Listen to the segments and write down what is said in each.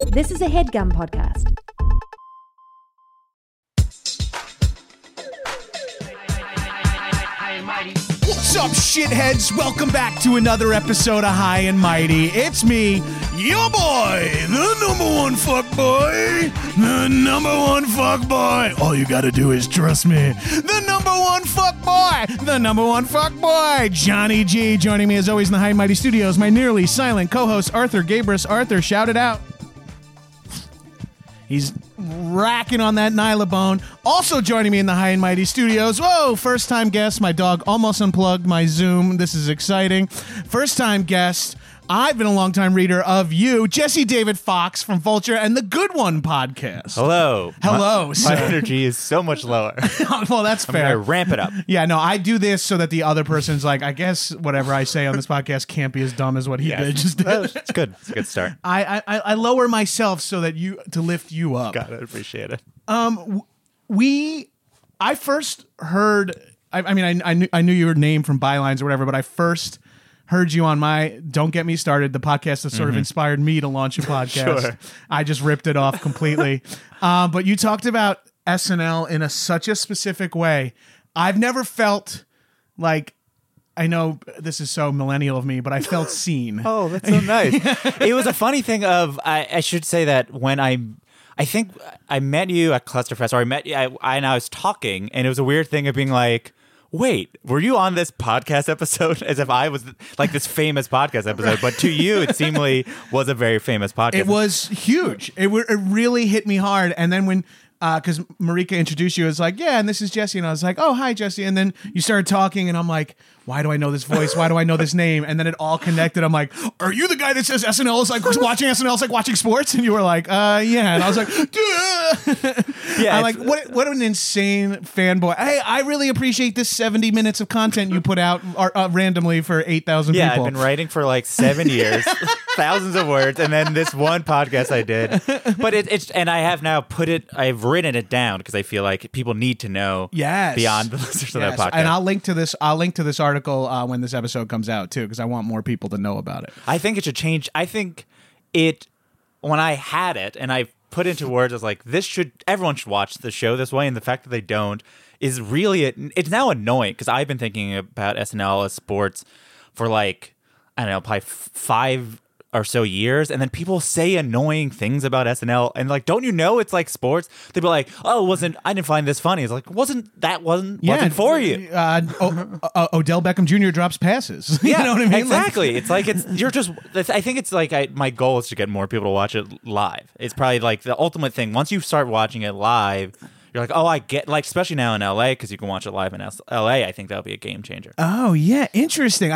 This is a HeadGum podcast. What's up, shitheads? Welcome back to another episode of High and Mighty. It's me, your boy, the number one fuckboy. The number one fuckboy. All you gotta do is trust me. The number one fuckboy. The number one fuckboy. Johnny G. Joining me as always in the High and Mighty studios, my nearly silent co-host, Arthur Gabrus. Arthur, shout it out. He's racking on that Nylabone. Also joining me in the High and Mighty studios. Whoa, first time guest. My dog almost unplugged my Zoom. This is exciting. First time guest. I've been a longtime reader of you, Jesse David Fox from Vulture and the Good One podcast. Hello. Hello, sir. My energy is so much lower. Well, that's fair. I'm going to ramp it up. Yeah, no, I do this so that the other person's like, I guess whatever I say on this podcast can't be as dumb as what he just did. It's good. It's a good start. I lower myself so that to lift you up. Got it. Appreciate it. I first heard, I knew your name from bylines or whatever, but I first heard you on my Don't Get Me Started, the podcast that sort of inspired me to launch a podcast. Sure. I just ripped it off completely. But you talked about SNL in such a specific way. I've never felt like, I know this is so millennial of me, but I felt seen. Oh, that's so nice. It was a funny thing of, I should say that when I think I met you at Clusterfest, or I met you, and I was talking, and it was a weird thing of being like, wait, were you on this podcast episode? As if I was like this famous podcast episode, but to you, it seemingly was a very famous podcast. It was huge. It really hit me hard. And then when, because Marika introduced you, it was like, yeah, and this is Jesse. And I was like, oh, hi, Jesse. And then you started talking, and I'm like, why do I know this voice? Why do I know this name? And then it all connected. I'm like, are you the guy that says SNL is like watching SNL is like watching sports? And you were like, yeah. And I was like, duh. Yeah, I'm like, what an insane fanboy. Hey, I really appreciate this 70 minutes of content you put out randomly for 8,000 people. Yeah, I've been writing for like 7 years, thousands of words, and then this one podcast I did. But it's and I have now I've written it down because I feel like people need to know beyond the listeners of that podcast. And I'll link to this article when this episode comes out too, because I want more people to know about it. I think it should change. I think when I had it and I put into words, I was like, everyone should watch the show this way, and the fact that they don't is really it's now annoying because I've been thinking about SNL as sports for like, I don't know, probably 5 or so years, and then people say annoying things about SNL, and like, don't you know it's like sports? They'd be like, oh, I didn't find this funny. It's like, wasn't for you. Odell Beckham Jr. drops passes. Yeah, you know what I mean? Exactly. I think it's like my goal is to get more people to watch it live. It's probably like the ultimate thing. Once you start watching it live, you're like, oh, I get, like, especially now in LA, because you can watch it live in LA. I think that'll be a game changer. Oh yeah, interesting.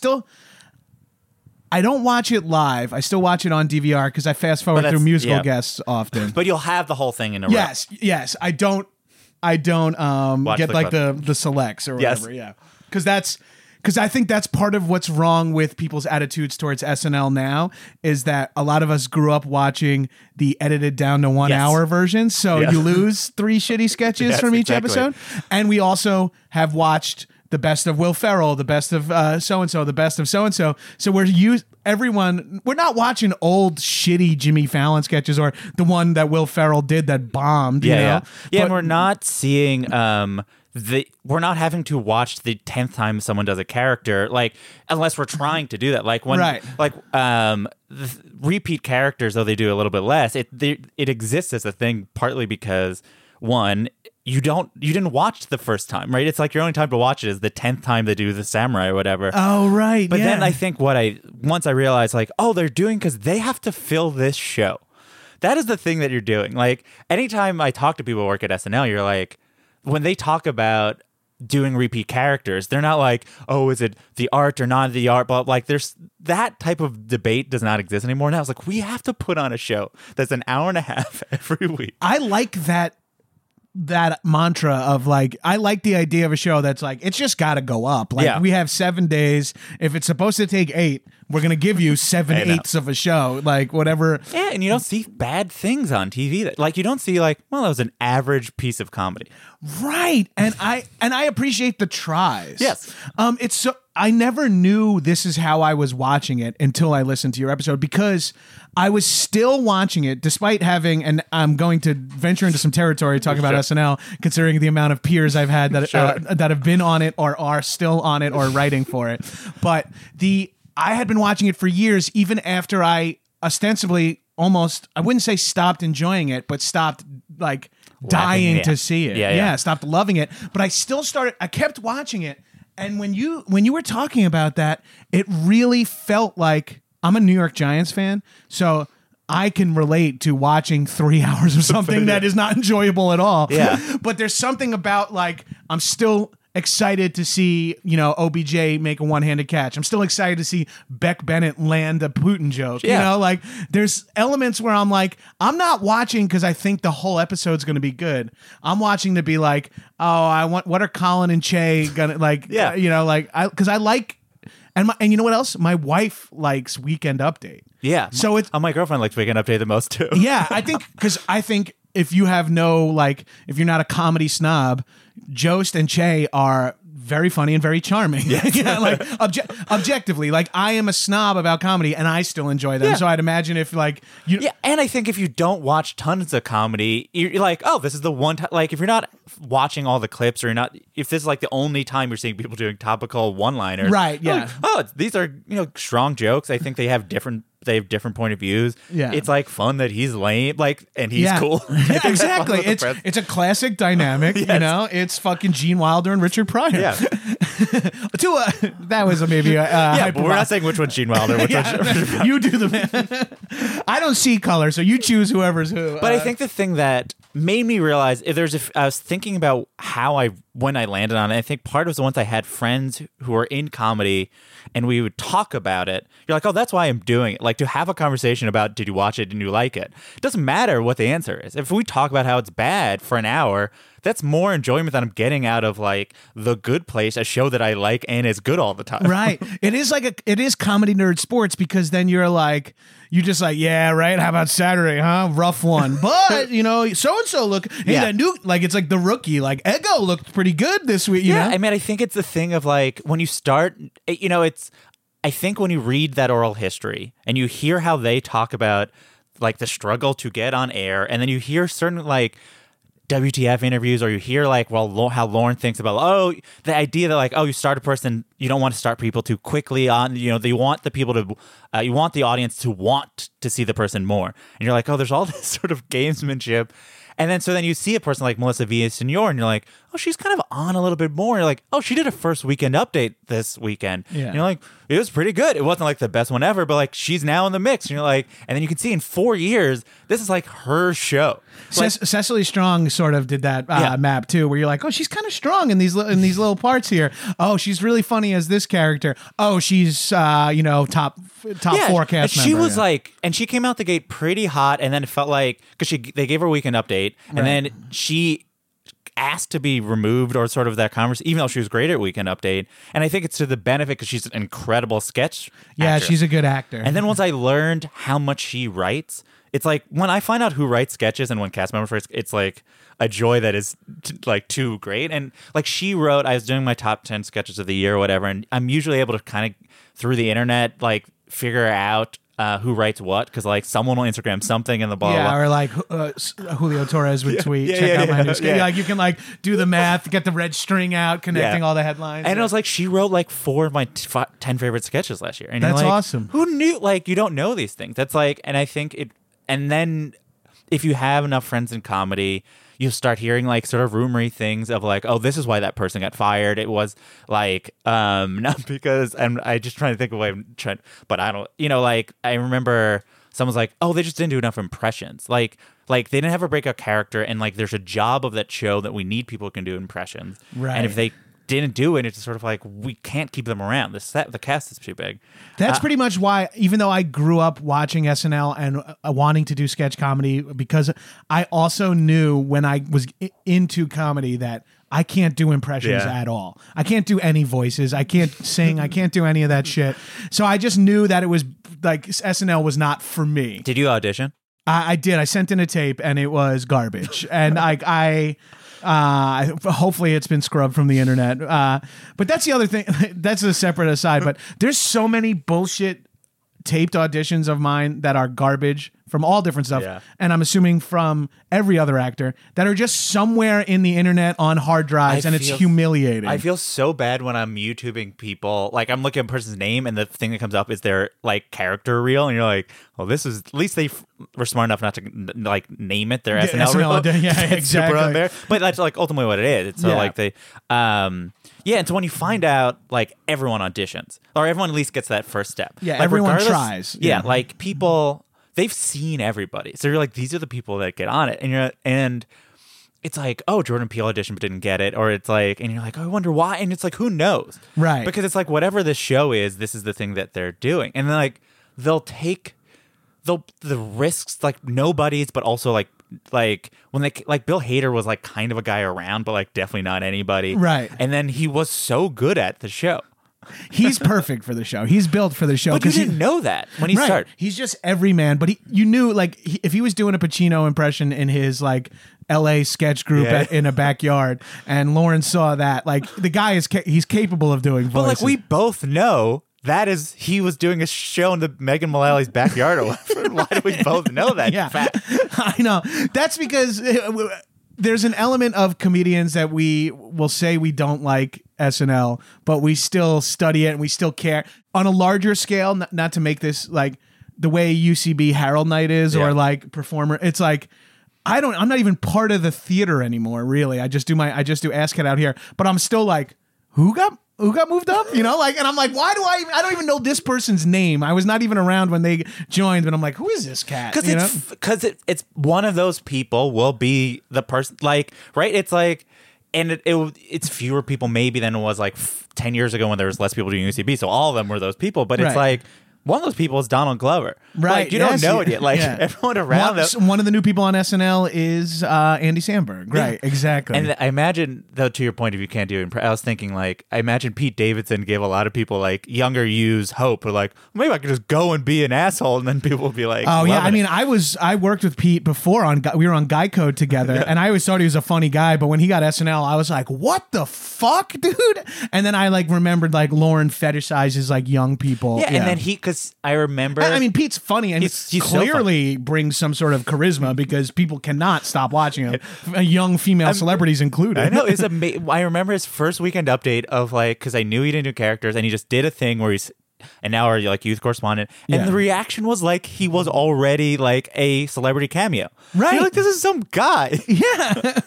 I don't watch it live. I still watch it on DVR because I fast forward through musical guests often. But you'll have the whole thing in a row. Yes. I don't get like the selects or whatever. Yeah, because I think that's part of what's wrong with people's attitudes towards SNL now is that a lot of us grew up watching the edited down to 1 hour version. So you lose 3 shitty sketches from each episode, and we also have watched the best of Will Ferrell, the best of so-and-so, the best of so-and-so. So we're not watching old shitty Jimmy Fallon sketches or the one that Will Ferrell did that bombed. Yeah, and we're not seeing we're not having to watch the 10th time someone does a character, like, unless we're trying to do that. Like when the repeat characters, though they do a little bit less, it exists as a thing partly because one, you didn't watch the first time, right? It's like your only time to watch it is the 10th time they do the samurai or whatever. Oh, right. But then I think once I realized, like, oh, they're doing because they have to fill this show. That is the thing that you're doing. Like, anytime I talk to people who work at SNL, you're like, when they talk about doing repeat characters, they're not like, oh, is it the art or not the art? But like, there's that type of debate does not exist anymore. Now it's like, we have to put on a show that's an hour and a half every week. I like that mantra of like, I like the idea of a show that's like, it's just got to go up. Like we have 7 days. If it's supposed to take 8, we're going to give you 7/8 of a show, like whatever. Yeah. And you don't see bad things on TV like you don't see like, well, that was an average piece of comedy. Right. And I appreciate the tries. Yes. It's so, I never knew this is how I was watching it until I listened to your episode, because I was still watching it despite having, and I'm going to venture into some territory talking about SNL, considering the amount of peers I've had that that have been on it or are still on it or writing for it. But I had been watching it for years, even after I ostensibly almost, I wouldn't say stopped enjoying it, but stopped like dying to see it. Yeah, stopped loving it. But I kept watching it. And when you were talking about that, it really felt like, I'm a New York Giants fan, so I can relate to watching 3 hours of something that is not enjoyable at all. Yeah. But there's something about, like, I'm still excited to see, OBJ make a one-handed catch. I'm still excited to see Beck Bennett land a Putin joke. Yeah. Like, there's elements where I'm like, I'm not watching because I think the whole episode's going to be good. I'm watching to be like, what are Colin and Che gonna like? Yeah. Because I like, and you know what else? My wife likes Weekend Update. Yeah. So it's my girlfriend likes Weekend Update the most too. Yeah, I think if you have if you're not a comedy snob, Jost and Che are very funny and very charming. Yeah, objectively, like, I am a snob about comedy and I still enjoy them. Yeah. So I'd imagine if and I think if you don't watch tons of comedy, you're like, oh, this is the one time. Like, if you're not watching all the clips, or if this is like the only time you're seeing people doing topical one-liners, right? Yeah. These are strong jokes. I think they have different point of views. Yeah. It's like fun that he's lame, and he's cool. Yeah, exactly. It's a classic dynamic, yes. It's fucking Gene Wilder and Richard Pryor. Yeah. That was maybe but we're not saying which one's Gene Wilder, which one's you do the math. I don't see color, so you choose whoever's who. But I think the thing that made me realize, I was thinking about when I landed on it. I think part of it was once I had friends who were in comedy and we would talk about it. You're like, oh, that's why I'm doing it. Like, to have a conversation about, did you watch it and you like it? It doesn't matter what the answer is. If we talk about how it's bad for an hour, that's more enjoyment than I'm getting out of, like, The Good Place, a show that I like and is good all the time. Right. It is comedy nerd sports, because then you're like, yeah, right. How about Saturday, huh? Rough one. But, so-and-so that new, like, it's like The Rookie, like, Ego looked pretty good this week, you know? I mean, I think it's the thing of, like, when you start, I think when you read that oral history and you hear how they talk about, like, the struggle to get on air, and then you hear certain, like, WTF interviews, or you hear, like, how Lauren thinks about, the idea that, like, you start a person, you don't want to start people too quickly on, you want the people to, you want the audience to want to see the person more. And you're like, there's all this sort of gamesmanship. And then you see a person like Melissa Villaseñor, and you're like, she's kind of on a little bit more. You're like, she did a first Weekend Update this weekend. Yeah. And you're like, it was pretty good. It wasn't like the best one ever, but, like, she's now in the mix. And you're like, and then you can see in 4 years, this is like her show. Cecily Strong sort of did that map too, where you're like, she's kind of strong in these little parts here. She's really funny as this character. She's top 4 cast member. She was like, and she came out the gate pretty hot, and then it felt like, because they gave her a Weekend Update, and then she asked to be removed, or sort of that conversation, even though she was great at Weekend Update. And I think it's to the benefit, because she's an incredible sketch actress. She's a good actor. And then once I learned how much she writes, it's like, when I find out who writes sketches and when cast members write, it's like a joy that is too great. And, like, she wrote, I was doing my top 10 sketches of the year or whatever, and I'm usually able to kind of, through the internet, like, figure out who writes what, because, like, someone will Instagram something in the ball. Yeah, or like Julio Torres would tweet, check out my new sketch. Like, you can, like, do the math, get the red string out, connecting all the headlines. And it was like, she wrote, like, 4 of my 10 favorite sketches last year. And that's you're like, awesome. Who knew? Like, you don't know these things. That's like, and I think it, and then if you have enough friends in comedy, you'll start hearing, like, sort of rumory things of, like, this is why that person got fired. It was like, not because, and I just trying to think of a way I'm trying, but I don't, like, I remember someone's like, they just didn't do enough impressions. Like they didn't have a breakout character, and, like, there's a job of that show that we need people who can do impressions. Right. And if they didn't do it, it's sort of like, we can't keep them around. The cast is too big. That's pretty much why, even though I grew up watching SNL and wanting to do sketch comedy, because I also knew when I was into comedy that I can't do impressions at all. I can't do any voices. I can't sing. I can't do any of that shit. So I just knew that it was, like, SNL was not for me. Did you audition? I did. I sent in a tape and it was garbage. And Hopefully it's been scrubbed from the internet. But that's the other thing. That's a separate aside. But there's so many bullshit taped auditions of mine that are garbage from all different stuff, and I'm assuming from every other actor, that are just somewhere in the internet on hard drives, and it's humiliating. I feel so bad when I'm YouTubing people. Like, I'm looking at a person's name, and the thing that comes up is their like character reel, and you're like, well, this is, at least they were smart enough not to like name it their SNL reel. Yeah, exactly. But that's like ultimately what it is. It's so like they and so when you find out, like, everyone auditions, or everyone at least gets that first step. Yeah, like, everyone tries. Yeah, like, people, they've seen everybody. So you're like, these are the people that get on it. And it's like, oh, Jordan Peele auditioned but didn't get it. Or it's like, and you're like, oh, I wonder why. And it's like, who knows? Right. Because it's like, whatever the show is, this is the thing that they're doing. And then, like, they'll take the risks, like, nobodies, but also like when they, like, Bill Hader was like kind of a guy around, but like definitely not anybody. Right. And then he was so good at the show. He's perfect for the show. He's built for the show. But you didn't know that when he started. He's just every man. But you knew, like, if he was doing a Pacino impression in his like L.A. sketch group in a backyard, and Lauren saw that, like, the guy he's capable of doing voices. But like, we both know that is, he was doing a show in the Megan Mullally's backyard. Or whatever. Why do we both know that? Yeah, I know. That's because there's an element of comedians that we will say we don't like SNL, but we still study it and we still care. On a larger scale, not to make this like the way UCB Harold Night is, or like Performer, it's like, I'm not even part of the theater anymore, really. I just do Ask It Out here, but I'm still like, who got moved up? You know, like, and I'm like, why do I don't even know this person's name. I was not even around when they joined, but I'm like, who is this cat? Because it's one of those people will be the person, like, right? It's like, and it's fewer people maybe than it was like 10 years ago when there was less people doing UCB. So all of them were those people, but it's like, one of those people is Donald Glover. Right. Like, you don't know it yet. Like, everyone around them. One of the new people on SNL is Andy Samberg. Right, exactly. And I imagine, though, to your point, if you can't do it, I was thinking, like, I imagine Pete Davidson gave a lot of people, like, younger yous hope. Or like, maybe I could just go and be an asshole, and then people will be like, oh, yeah. I mean, I worked with Pete before. We were on Guy Code together, and I always thought he was a funny guy, but when he got SNL, I was like, what the fuck, dude? And then I, like, remembered, like, Lauren fetishizes, like, young people. Yeah, and then because I remember, I mean, Pete's funny, and he clearly brings some sort of charisma, because people cannot stop watching him, young female celebrities included. I know. I remember his first Weekend Update of, like, because I knew he didn't do characters, and he just did a thing where and now are like youth correspondent, and the reaction was like he was already like a celebrity cameo. Right, you're like, this is some guy. Yeah,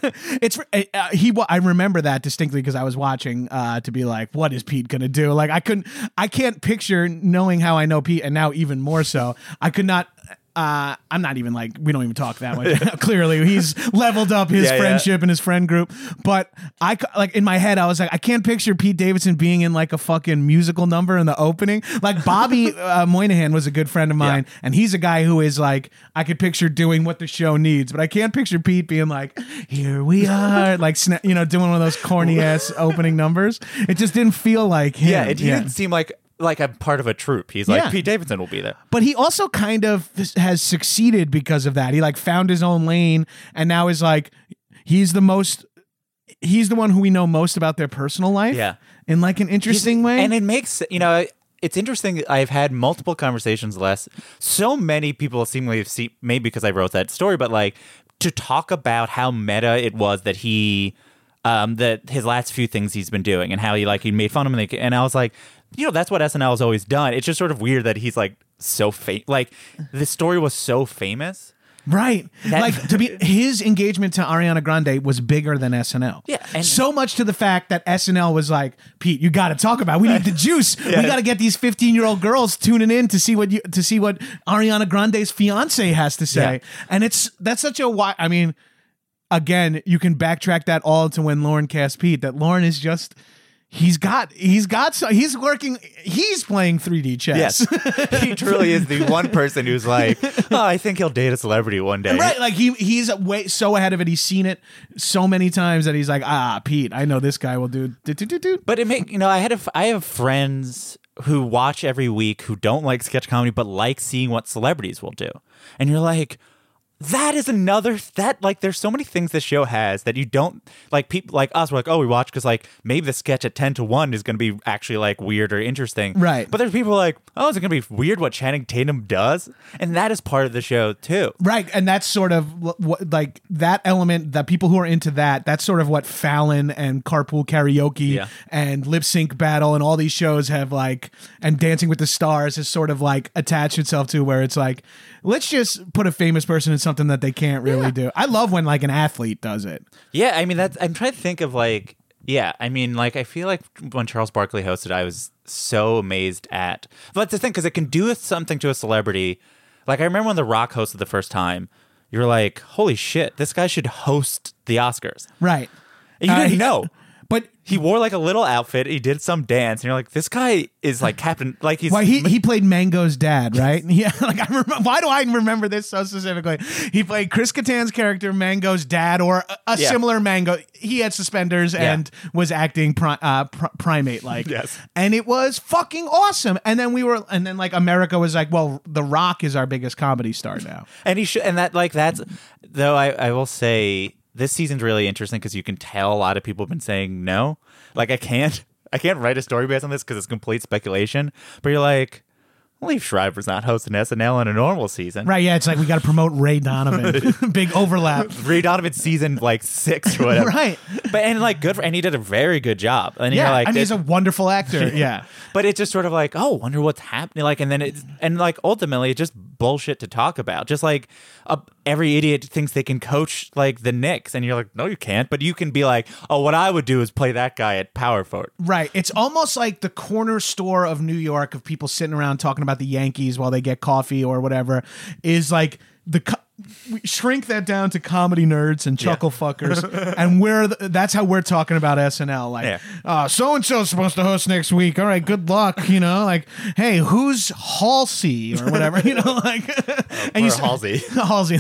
I remember that distinctly because I was watching to be like, what is Pete gonna do? Like, I can't picture, knowing how I know Pete, and now even more so, I could not. I'm not even, like, we don't even talk that much. Clearly, he's leveled up his friendship and his friend group. But like, in my head, I was like, I can't picture Pete Davidson being in like a fucking musical number in the opening. Like, Bobby Moynihan was a good friend of mine, and he's a guy who is like, I could picture doing what the show needs, but I can't picture Pete being like, here we are, like, doing one of those corny ass opening numbers. It just didn't feel like him. Yeah, it didn't seem like I'm part of a troupe. He's like, Pete Davidson will be there. But he also kind of has succeeded because of that. He, like, found his own lane, and now is like, he's the one who we know most about their personal life. Yeah. In, like, an interesting way. And it makes, it's interesting. I've had multiple conversations so many people seemingly see, maybe because I wrote that story, but like, to talk about how meta it was that he, that his last few things he's been doing, and how he made fun of him. And I was like, that's what SNL has always done. It's just sort of weird that he's like so like, this story was so famous. Right. Like, his engagement to Ariana Grande was bigger than SNL. Yeah. And so much to the fact that SNL was like, Pete, you got to talk about it. We need the juice. We got to get these 15-year-old girls tuning in to see what Ariana Grande's fiance has to say. Yeah. And that's such a, I mean, again, you can backtrack that all to when Lauren cast Pete, that Lauren is just, he's playing 3D chess. Yes. He truly is the one person who's like, oh, I think he'll date a celebrity one day. Right, like he's way so ahead of it. He's seen it so many times that he's like, Pete, I know this guy will do. But I have friends who watch every week who don't like sketch comedy but like seeing what celebrities will do. And you're like, that is another like there's so many things this show has that you don't like. People like us were like, oh, we watch because like maybe the sketch at 10 to 1 is going to be actually like weird or interesting, right? But there's people like, oh, is it going to be weird what Channing Tatum does? And that is part of the show too, right? And that's sort of like that element that people who are into that's sort of what Fallon and Carpool Karaoke and Lip Sync Battle and all these shows have like, and Dancing with the Stars has sort of like attached itself to, where it's like, let's just put a famous person in something that they can't really do. I love when like an athlete does it. Yeah, I mean, I'm trying to think of like, yeah, I mean, like I feel like when Charles Barkley hosted, I was so amazed at. But that's the thing, because it can do something to a celebrity. Like I remember when The Rock hosted the first time, you're like, holy shit, this guy should host the Oscars, right? And you didn't know. But he wore like a little outfit. He did some dance, and you're like, "This guy is like Captain." Like he's he played Mango's dad, right? Yeah, like I remember. Why do I remember this so specifically? He played Chris Kattan's character, Mango's dad, or a similar Mango. He had suspenders and was acting primate like. Yes, and it was fucking awesome. And then like America was like, well, The Rock is our biggest comedy star now, and he should. And that's though. I will say, this season's really interesting because you can tell a lot of people have been saying no. Like I can't write a story based on this because it's complete speculation. But you're like, Liev Schreiber's not hosting SNL in a normal season, right? Yeah, it's like we got to promote Ray Donovan. Big overlap. Ray Donovan season like 6 or whatever, right? But and like and he did a very good job. And yeah, you're like, and he's a wonderful actor. Yeah, but it's just sort of like, oh, wonder what's happening. Like, and then like ultimately it's just bullshit to talk about. Just like every idiot thinks they can coach like the Knicks, and you're like, no, you can't. But you can be like, oh, what I would do is play that guy at power forward. Right. It's almost like the corner store of New York of people sitting around talking about the Yankees while they get coffee or whatever is like we shrink that down to comedy nerds and chuckle fuckers, and that's how we're talking about SNL. Like, so and so's supposed to host next week. All right, good luck. You know, like, hey, who's Halsey or whatever? You know, like, and Halsey, Halsey.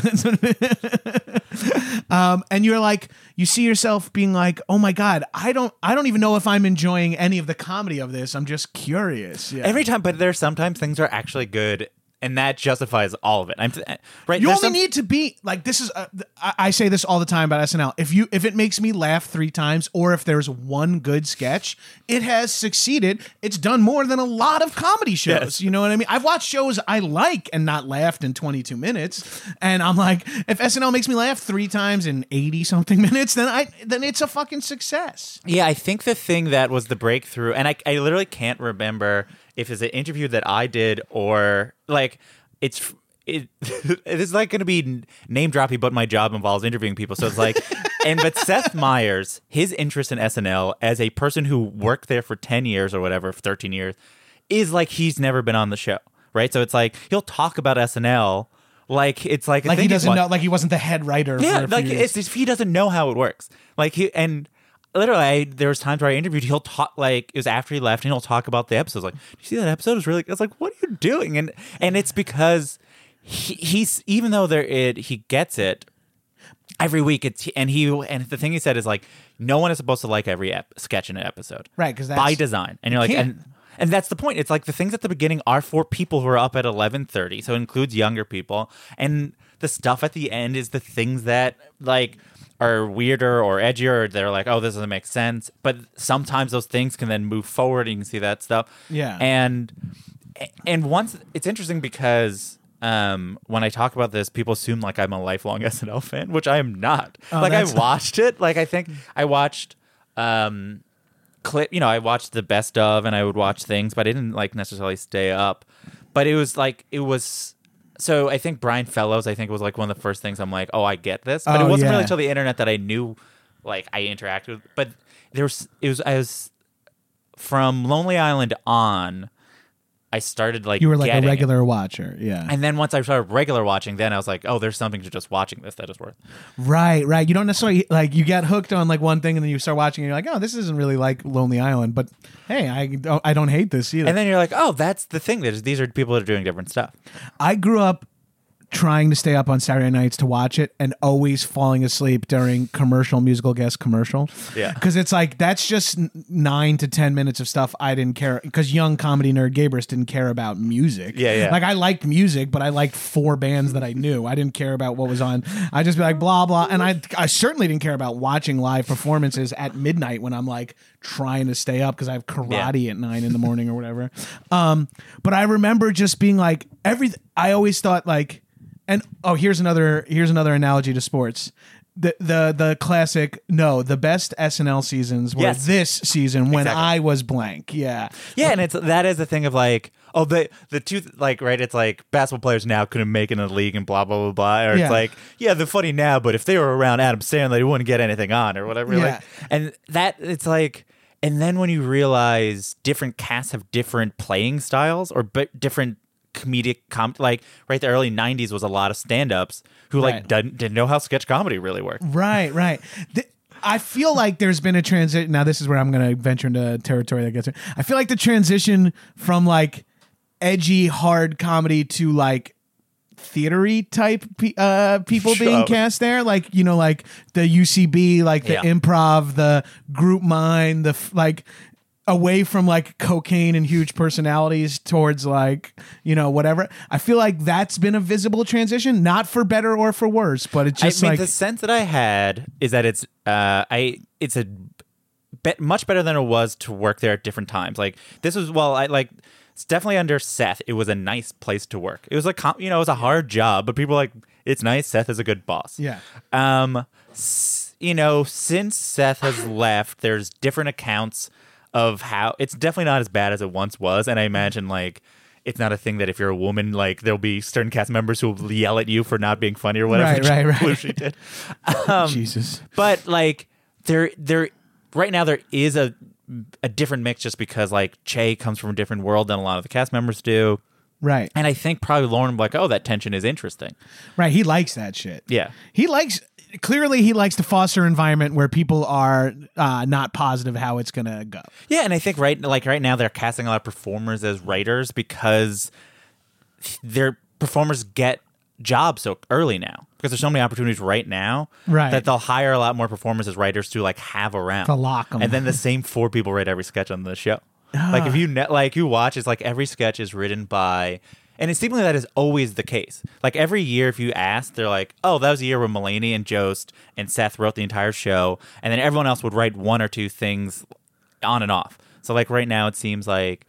And you're like, you see yourself being like, oh my god, I don't even know if I'm enjoying any of the comedy of this. I'm just curious. Yeah. Every time, but there's sometimes things are actually good. And that justifies all of it. Right. You only need to be like, this is. I say this all the time about SNL. If it makes me laugh 3 times, or if there's one good sketch, it has succeeded. It's done more than a lot of comedy shows. Yes. You know what I mean? I've watched shows I like and not laughed in 22 minutes, and I'm like, if SNL makes me laugh 3 times in 80 something minutes, then it's a fucking success. Yeah, I think the thing that was the breakthrough, and I literally can't remember if it's an interview that I did or like it is like going to be name dropping, but my job involves interviewing people. So it's like, but Seth Meyers, his interest in SNL as a person who worked there for 10 years or whatever, 13 years, is like he's never been on the show, right? So it's like he'll talk about SNL like it's like he doesn't know, like he wasn't the head writer. Yeah, like it's he doesn't know how it works. Like literally, there was times where I interviewed. He'll talk like it was after he left, and he'll talk about the episodes. Like, you see that episode is really. I was like, what are you doing? And it's because he's even though he gets it every week. And the thing he said is like, no one is supposed to like every sketch in an episode, right? Because by design, and you're like, and that's the point. It's like the things at the beginning are for people who are up at 11:30, so it includes younger people, and the stuff at the end is the things that like are weirder or edgier, or they're like, oh, this doesn't make sense. But sometimes those things can then move forward, and you can see that stuff. Yeah. And once it's interesting because when I talk about this, people assume like I'm a lifelong SNL fan, which I am not. Like I watched it. Like I think I watched I watched the best of, and I would watch things, but I didn't like necessarily stay up. But it was. So I think Brian Fellows, was like one of the first things I'm like, oh, I get this. But it wasn't really until the internet that I knew, like, I interacted with. But I was from Lonely Island on, I started like, you were like a regular watcher. Yeah. And then once I started regular watching, then I was like, oh, there's something to just watching this that is worth. Right. You don't necessarily like, you get hooked on like one thing and then you start watching and you're like, oh, this isn't really like Lonely Island, but hey, I don't hate this either. And then you're like, oh, that's the thing. These are people that are doing different stuff. I grew up trying to stay up on Saturday nights to watch it and always falling asleep during musical guest commercial. Yeah. Because it's like, that's just 9 to 10 minutes of stuff I didn't care, because young comedy nerd Gabrus didn't care about music. Yeah. Like, I liked music, but I liked 4 bands that I knew. I didn't care about what was on. I'd just be like, blah, blah. And I certainly didn't care about watching live performances at midnight when I'm like trying to stay up because I have karate at 9 in the morning or whatever. But I remember just being like, I always thought like, and here's another analogy to sports. The classic, the best SNL seasons were this season when I was blank. Yeah. And that is the thing of like, the two, like, right, it's like basketball players now couldn't make it in the league and blah, blah, blah, blah. Or it's like, they're funny now, but if they were around Adam Sandler, they wouldn't get anything on or whatever. Yeah. Like, and that, it's like, and then when you realize different casts have different playing styles or different comedic like right, the early 90s was a lot of stand-ups who like didn't know how sketch comedy really worked. Right. I feel like there's been a transition. Now this is where I'm going to venture into territory that gets it. I feel like the transition from like edgy hard comedy to like theatery type people being cast there, like, you know, like the UCB, like the improv, the group mind, the like away from like cocaine and huge personalities towards like, you know, whatever. I feel like that's been a visible transition, not for better or for worse, but it's just like the sense that I had is that it's a much better than it was to work there at different times. Like this was, it's definitely under Seth. It was a nice place to work. It was like, you know, it was a hard job, but people were like, it's nice. Seth is a good boss. Yeah. You know, since Seth has left, there's different accounts of how it's definitely not as bad as it once was. And I imagine like it's not a thing that if you're a woman, like there'll be certain cast members who will yell at you for not being funny or whatever. Right. She did. Jesus. But like there right now there is a different mix just because like Che comes from a different world than a lot of the cast members do. Right. And I think probably Lauren will be like, that tension is interesting. Right. He likes that shit. Yeah. Clearly he likes to foster an environment where people are not positive how it's going to go. Yeah, and I think right now they're casting a lot of performers as writers because their performers get jobs so early now because there's so many opportunities right now that they'll hire a lot more performers as writers to like have around. To lock them. And then the same 4 people write every sketch on the show. Like if you watch, it's like every sketch is written by... And it seemingly that is always the case. Like every year, if you ask, they're like, that was a year where Mulaney and Jost and Seth wrote the entire show. And then everyone else would write 1 or 2 things on and off. So like right now, it seems like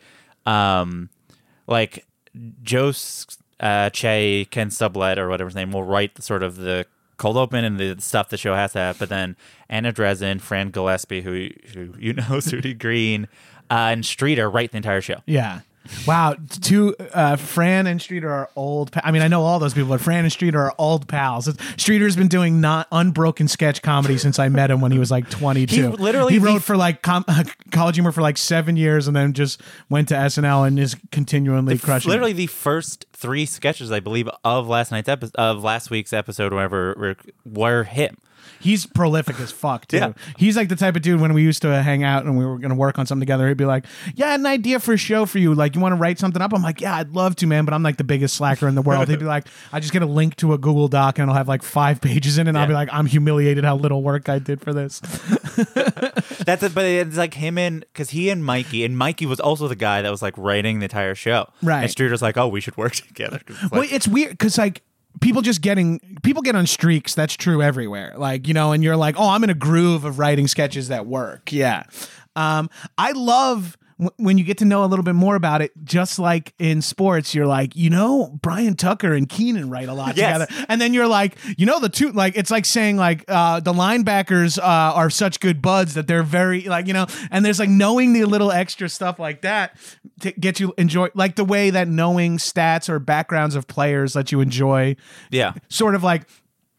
Jost, Che, Ken Sublet, or whatever his name, will write sort of the cold open and the stuff the show has to have. But then Anna Dresden, Fran Gillespie, who you know, Sudi Green, and Streeter write the entire show. Yeah. Wow, Fran and Streeter are old. I mean, I know all those people, but Fran and Streeter are old pals. Streeter's been doing not unbroken sketch comedy since I met him when he was like 22. He wrote for like College Humor for like 7 years, and then just went to SNL and is continually crushing. Literally, the first 3 sketches, I believe, of last week's episode, whatever, were him. He's prolific as fuck, too. Yeah. He's like the type of dude when we used to hang out and we were going to work on something together, he'd be like, I had an idea for a show for you. Like, you want to write something up? I'm like, yeah, I'd love to, man, but I'm like the biggest slacker in the world. He'd be like, I just get a link to a Google Doc and it'll have like 5 pages in it, and I'll be like, I'm humiliated how little work I did for this. But it's like him because he and Mikey was also the guy that was like writing the entire show. Right. And Streeter's like, we should work together. It's weird because like, people get on streaks. That's true everywhere. Like, you know, and you're like, I'm in a groove of writing sketches that work. Yeah. I love when you get to know a little bit more about it, just like in sports, you're like, you know, Brian Tucker and Keenan write a lot together. And then you're like, you know, the two, like, it's like saying like the linebackers are such good buds that they're very like, you know, and there's like knowing the little extra stuff like that to get you enjoy, like the way that knowing stats or backgrounds of players let you enjoy. Yeah. Sort of like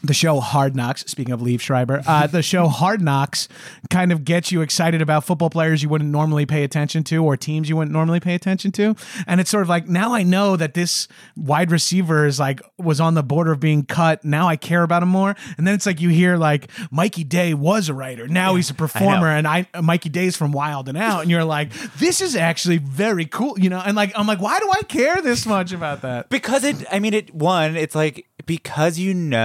the show Hard Knocks, speaking of Liev Schreiber, the show Hard Knocks kind of gets you excited about football players you wouldn't normally pay attention to or teams you wouldn't normally pay attention to. And it's sort of like, now I know that this wide receiver is like, was on the border of being cut. Now I care about him more. And then it's like, you hear like Mikey Day was a writer. Now he's a performer. And Mikey Day's from Wild and Out. And you're like, this is actually very cool. You know, and like, I'm like, why do I care this much about that? Because it's like, because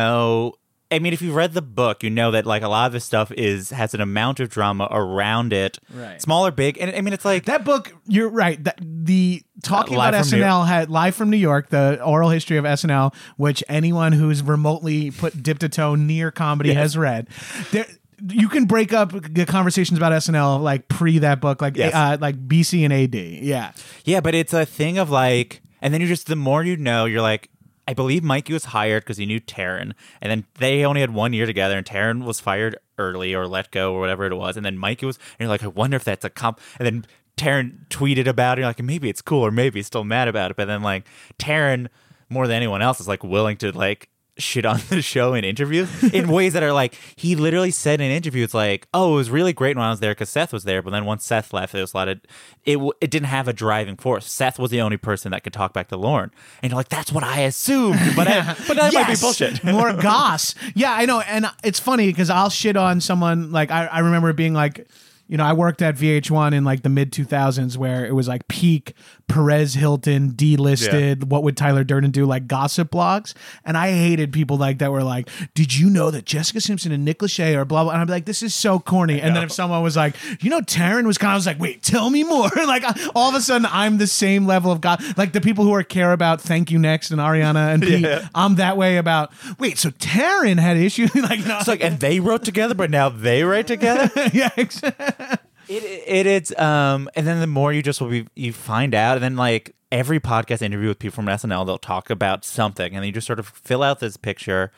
if you read the book, you know that like a lot of this stuff has an amount of drama around it, right. Small or big. And it's like that book. You're right. The talking about SNL had Live from New York, the oral history of SNL, which anyone who's remotely dipped a toe near comedy has read. You can break up the conversations about SNL like pre that book, like like BC and AD. Yeah, but it's a thing of like, and then the more you know, you're like, I believe Mikey was hired because he knew Taron, and then they only had 1 year together, and Taron was fired early or let go or whatever it was, and then Mikey was, and you're like, I wonder if that's a comp, and then Taron tweeted about it, you're like, maybe it's cool, or maybe he's still mad about it, but then like Taron, more than anyone else, is like willing to like shit on the show in interviews in ways that are like, he literally said in an interview, it's like, oh, it was really great when I was there because Seth was there, but then once Seth left, there was a lot of it didn't have a driving force. Seth was the only person that could talk back to Lorne, and you're like, that's what I assumed, but that might be bullshit. More goss. Yeah, I know, and it's funny because I'll shit on someone like I remember being like, you know, I worked at VH1 in like the mid 2000s where it was like peak Perez Hilton delisted. What would Tyler Durden do? Like gossip blogs. And I hated people like that were like, did you know that Jessica Simpson and Nick Lachey are blah, blah. And I'd be like, this is so corny. And then if someone was like, you know, Taron was kind of, I was like, wait, tell me more. Like all of a sudden I'm the same level of God. Like the people who care about Thank You Next and Ariana and Pete, I'm that way about, wait, so Taron had issues. Like, no. It's like, and they wrote together, but now they write together? Yeah, exactly. It's and then the more you find out, and then like every podcast interview with people from SNL, they'll talk about something, and then you just sort of fill out this picture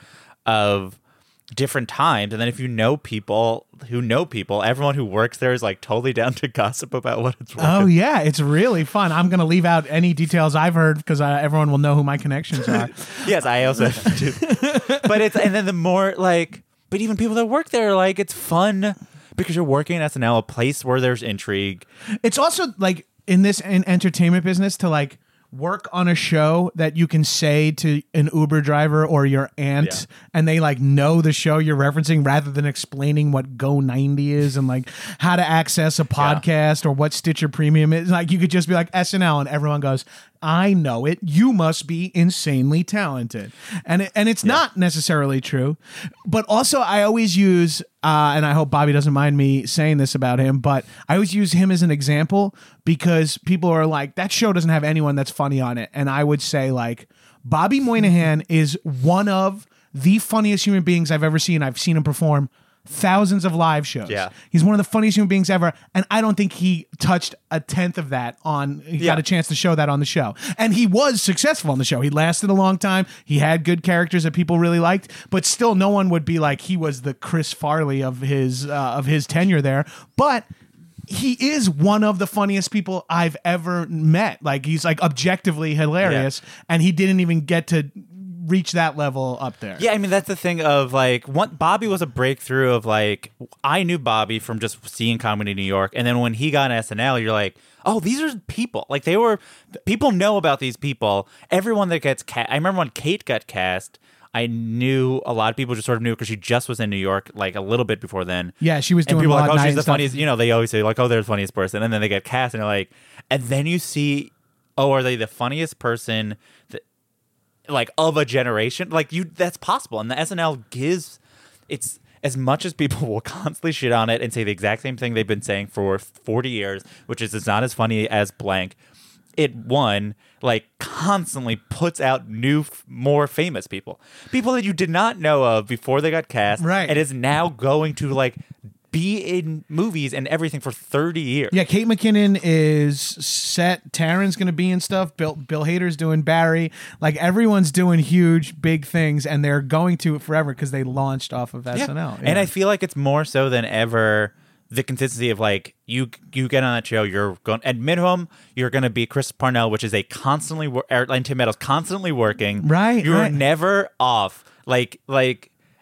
of different times, and then if you know people who know people, everyone who works there is like totally down to gossip about what it's worth. Oh yeah, it's really fun. I'm gonna leave out any details I've heard because everyone will know who my connections are. Yes, I also do. But and then the more like, but even people that work there, like it's fun. Because you're working at SNL, a place where there's intrigue. It's also like in entertainment business to like work on a show that you can say to an Uber driver or your aunt and they like know the show you're referencing rather than explaining what Go 90 is and like how to access a podcast or what Stitcher Premium is. Like you could just be like SNL and everyone goes, I know it. You must be insanely talented. And it's not necessarily true. But also I always use, and I hope Bobby doesn't mind me saying this about him, but I always use him as an example because people are like, that show doesn't have anyone that's funny on it. And I would say like, Bobby Moynihan is one of the funniest human beings I've ever seen. I've seen him perform thousands of live shows. Yeah. He's one of the funniest human beings ever. And I don't think he touched a tenth of that he got a chance to show that on the show. And he was successful on the show. He lasted a long time. He had good characters that people really liked, but still no one would be like he was the Chris Farley of his tenure there. But he is one of the funniest people I've ever met. Like he's like objectively hilarious and he didn't even get to reach that level up there. Yeah, I mean that's the thing of like Bobby was a breakthrough of like I knew Bobby from just seeing Comedy New York, and then when he got on SNL, you're like, oh, these are people. Like people know about these people. Everyone that gets cast. I remember when Kate got cast, I knew a lot of people just sort of knew because she just was in New York like a little bit before then. Yeah, she was doing and people like, oh, she's the funniest. You know, they always say like, oh, they're the funniest person, and then they get cast, and they're like, and then you see, oh, are they the funniest person that, like of a generation? Like that's possible, and the SNL gives it's as much as people will constantly shit on it and say the exact same thing they've been saying for 40 years, which is it's not as funny as blank. It like constantly puts out new, more famous people that you did not know of before they got cast, right? And is now going to like be in movies and everything for 30 years. Yeah, Kate McKinnon is set. Taron's going to be in stuff. Bill Hader's doing Barry. Like everyone's doing huge, big things, and they're going to it forever because they launched off of SNL. Yeah. And I feel like it's more so than ever the consistency of like you get on that show, you're going at minimum you're going to be Chris Parnell, which is a constantly and Tim Meadows constantly working. Right. You're never off. Like.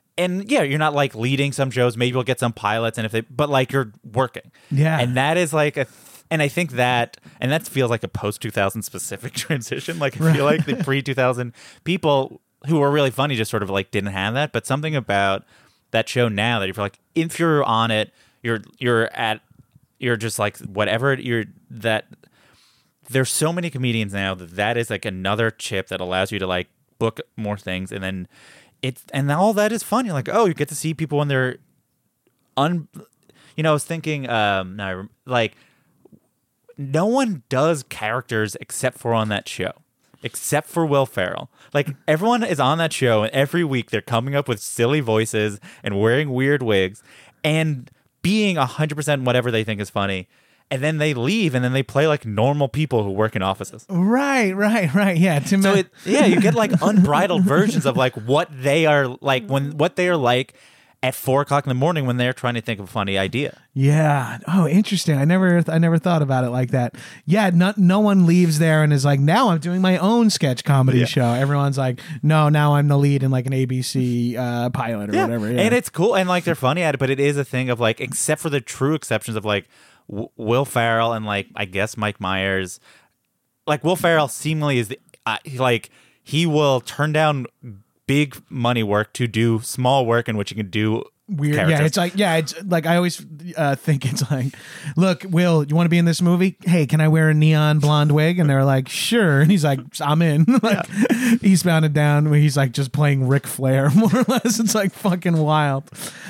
and yeah, you're not like leading some shows. Maybe you'll get some pilots, but like you're working. Yeah. And that is like and I think that feels like a post 2000 specific transition. Like I feel like the pre 2000 people who were really funny just sort of like didn't have that. But something about that show now that you feel like if you're on it, you're just like whatever that. There's so many comedians now that is like another chip that allows you to like book more things, and then and all that is fun. You're like, oh, you get to see people when they're I was thinking, like no one does characters except for on that show, except for Will Ferrell. Like everyone is on that show, and every week they're coming up with silly voices and wearing weird wigs and being 100% whatever they think is funny. And then they leave, and then they play like normal people who work in offices. Right. Yeah. You get like unbridled versions of like what they are like at 4:00 in the morning when they're trying to think of a funny idea. Yeah. Oh, interesting. I never thought about it like that. Yeah. No one leaves there and is like, now I'm doing my own sketch comedy show. Everyone's like, no, now I'm the lead in like an ABC pilot or whatever. Yeah. And it's cool, and like they're funny at it, but it is a thing of like, except for the true exceptions of like Will Ferrell and like I guess Mike Myers. Like Will Ferrell seemingly is he will turn down big money work to do small work in which he can do weird characters. It's like I always think it's like, look, Will, you want to be in this movie? Hey, can I wear a neon blonde wig? And they're like, sure. And he's like, I'm in. He's bounded down where he's like just playing Ric Flair more or less. It's like fucking wild.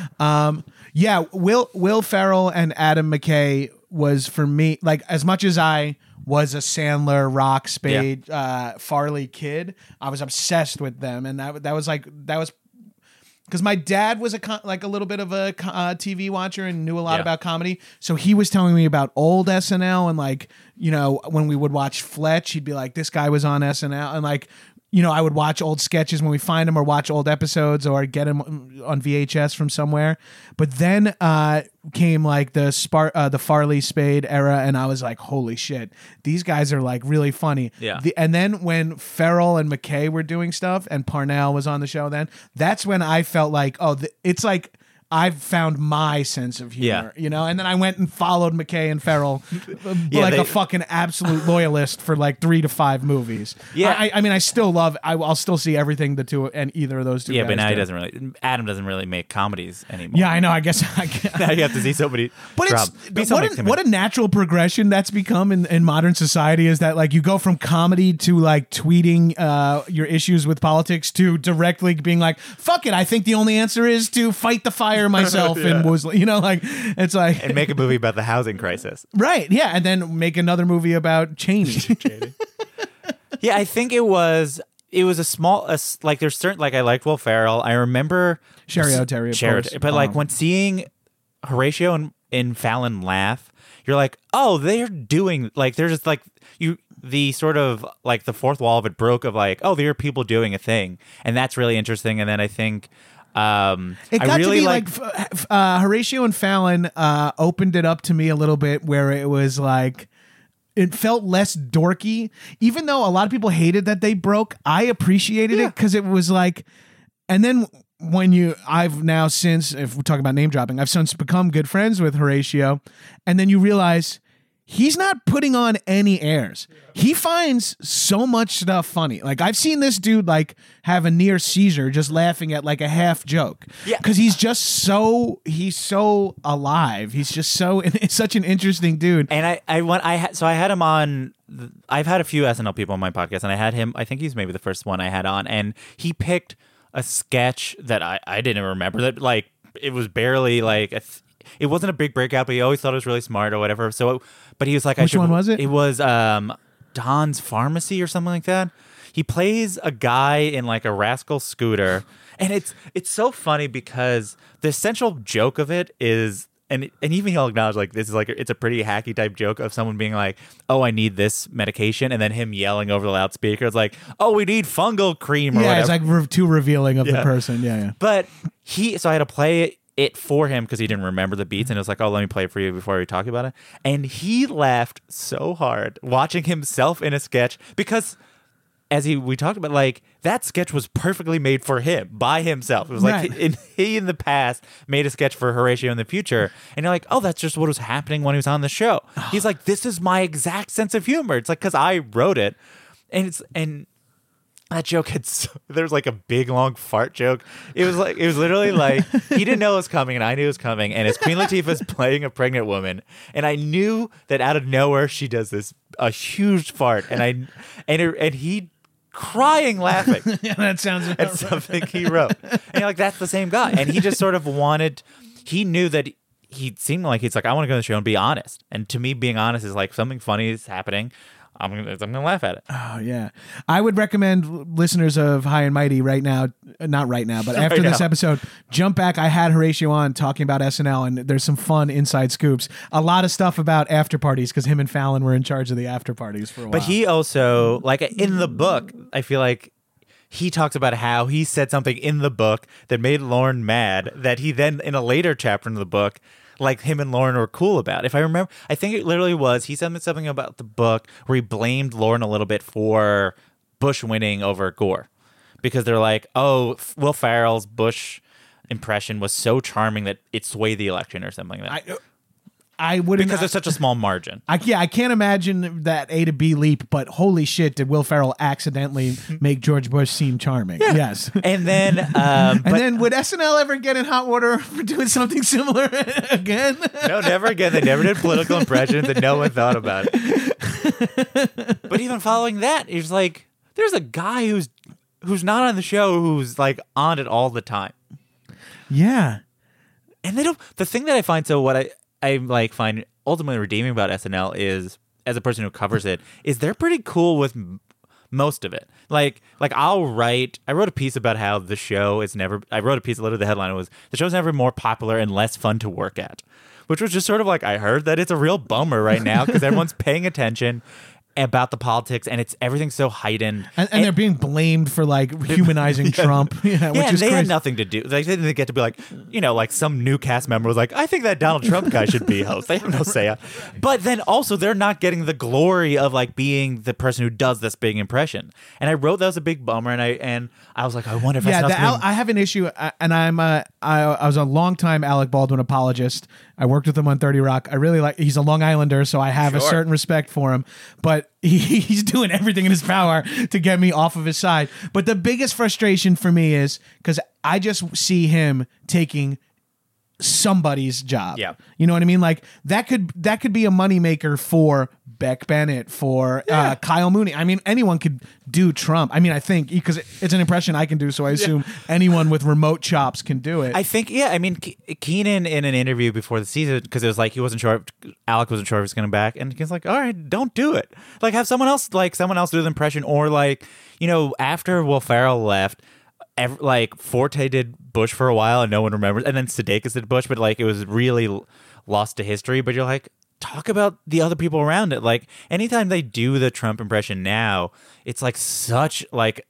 Yeah, Will Ferrell and Adam McKay was for me, like as much as I was a Sandler, Rock, Spade, Farley kid, I was obsessed with them, and that was because my dad was a little bit of a TV watcher and knew a lot about comedy, so he was telling me about old SNL and like when we would watch Fletch, he'd be like, this guy was on SNL, and like. I would watch old sketches when we find them or watch old episodes or get them on VHS from somewhere. But then came like the Farley Spade era, and I was like, holy shit, these guys are like really funny. Yeah. And then when Ferrell and McKay were doing stuff and Parnell was on the show, that's when I felt like, it's like I've found my sense of humor, and then I went and followed McKay and Ferrell a fucking absolute loyalist for like 3 to 5 movies. Yeah. I mean, I still love, I'll still see everything the two and either of those two. Yeah, guys but now do. Adam doesn't really make comedies anymore. Yeah, I know. I guess I can't. Now you have to see somebody. But what a natural progression that's become in modern society is that like you go from comedy to like tweeting your issues with politics to directly being like, fuck it, I think the only answer is to fight the fire myself and was it's like and make a movie about the housing crisis, right? Yeah, and then make another movie about Cheney. Yeah, I think it was a small like there's certain like I liked Will Ferrell. I remember Sherry O'Terry, but like when seeing Horatio and Fallon laugh, you're like, oh, they're doing like they're just like the sort of like the fourth wall of it broke of like, oh, there are people doing a thing, and that's really interesting. And then I think. It got to be like Horatio and Fallon opened it up to me a little bit where it was like it felt less dorky, even though a lot of people hated that they broke. I appreciated it because it was like, and then I've now since, if we're talking about name dropping, I've since become good friends with Horatio, and then you realize he's not putting on any airs. He finds so much stuff funny. Like I've seen this dude like have a near seizure just laughing at like a half joke. Yeah. Because he's so alive. He's just such an interesting dude. And I had him on. I've had a few SNL people on my podcast, and I had him. I think he's maybe the first one I had on, and he picked a sketch that I didn't remember that like it was barely like it wasn't a big breakout, but he always thought it was really smart or whatever. So, but he was like, which one was it? It was Don's Pharmacy or something like that. He plays a guy in like a rascal scooter, and it's so funny because the essential joke of it is, and even he'll acknowledge like this is like it's a pretty hacky type joke of someone being like, oh, I need this medication, and then him yelling over the loudspeaker. It's like, oh, we need fungal cream or whatever. It's like too revealing of the person. Yeah. But so I had to play it for him because he didn't remember the beats, and it was like, oh, let me play it for you before we talk about it. And he laughed so hard watching himself in a sketch because we talked about, like, that sketch was perfectly made for him by himself. It was like he in the past made a sketch for Horatio in the future, and you're like, oh, that's just what was happening when he was on the show. He's like, this is my exact sense of humor. It's like, because I wrote it, and that joke there was like a big long fart joke. It was literally like he didn't know it was coming and I knew it was coming, and it's Queen Latifah's playing a pregnant woman, and I knew that out of nowhere she does a huge fart, and he crying laughing. Yeah, that sounds about right. Something he wrote. And you're like, that's the same guy. And he just sort of he knew that he seemed like he's like, I want to go on the show and be honest. And to me, being honest is like something funny is happening. I'm gonna laugh at it. Oh yeah, I would recommend listeners of High and Mighty right now, not right now, but after this episode, jump back. I had Horatio on talking about SNL, and there's some fun inside scoops. A lot of stuff about after parties because him and Fallon were in charge of the after parties for a while. But he also, like in the book, I feel like he talks about how he said something in the book that made Lorne mad. That he then, in a later chapter in the book, like him and Lorne were cool about. If I remember, I think it literally was, he said something about the book where he blamed Lorne a little bit for Bush winning over Gore. Because they're like, oh, Will Ferrell's Bush impression was so charming that it swayed the election or something like that. I wouldn't, because there's such a small margin. I can't imagine that A to B leap, but holy shit, did Will Ferrell accidentally make George Bush seem charming? Yeah. Yes. And then, then would SNL ever get in hot water for doing something similar again? No, never again. They never did political impressions, and no one thought about it. But even following that, it's like there's a guy who's not on the show who's like on it all the time. Yeah. And they don't. The thing that I find I like find ultimately redeeming about SNL is, as a person who covers it, is they're pretty cool with most of it. Like I wrote a piece about how the show is never. I wrote a piece. Literally, the headline was the show's never more popular and less fun to work at, which was just sort of like, I heard that it's a real bummer right now because everyone's paying attention about the politics, and everything's so heightened, and they're being blamed for like humanizing Trump. Which is they crazy. had nothing to do. They didn't get to be like, like some new cast member was like, I think that Donald Trump guy should be host. They have no say. But then also they're not getting the glory of like being the person who does this big impression. And I wrote that was a big bummer, and I was like, I wonder if I have an issue, and I was a longtime Alec Baldwin apologist. I worked with him on 30 Rock. I really like. He's a Long Islander, so I have a certain respect for him. But he's doing everything in his power to get me off of his side. But the biggest frustration for me is because I just see him taking somebody's job. Yeah. You know what I mean? Like that could be a moneymaker for Beck Bennett, for Kyle Mooney. I mean, anyone could do Trump. I mean, I think because it's an impression I can do, so I assume anyone with remote chops can do it. I think, I mean, Keenan in an interview before the season, because it was like Alec wasn't sure if he was going to back, and he's like, all right, don't do it. Like, have someone else do the impression, or like, after Will Ferrell left, Forte did Bush for a while and no one remembers, and then Sudeikis did Bush, but like it was really lost to history. But you're like, talk about the other people around it. Like anytime they do the Trump impression now, it's like such like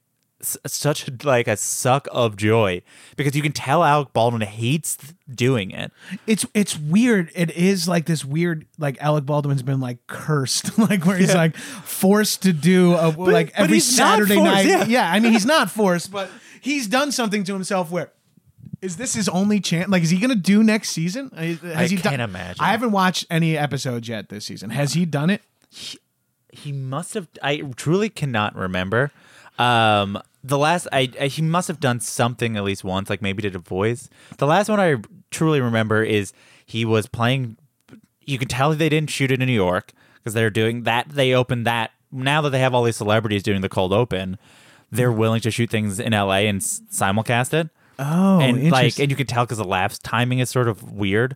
a suck of joy, because you can tell Alec Baldwin hates doing it. It's weird. It is like this weird, like Alec Baldwin's been like cursed, like where he's like forced to do every Saturday night. Yeah, I mean he's not forced, but he's done something to himself where. Is this his only chance? Like, is he going to do next season? I can't imagine. I haven't watched any episodes yet this season. Has he done it? He must have. I truly cannot remember. The last, he must have done something at least once, like maybe did a voice. The last one I truly remember is he was playing. You could tell they didn't shoot it in New York because they're doing that. They opened that now that they have all these celebrities doing the cold open. They're willing to shoot things in LA and simulcast it. Oh, and interesting. and you can tell because the lapse timing is sort of weird.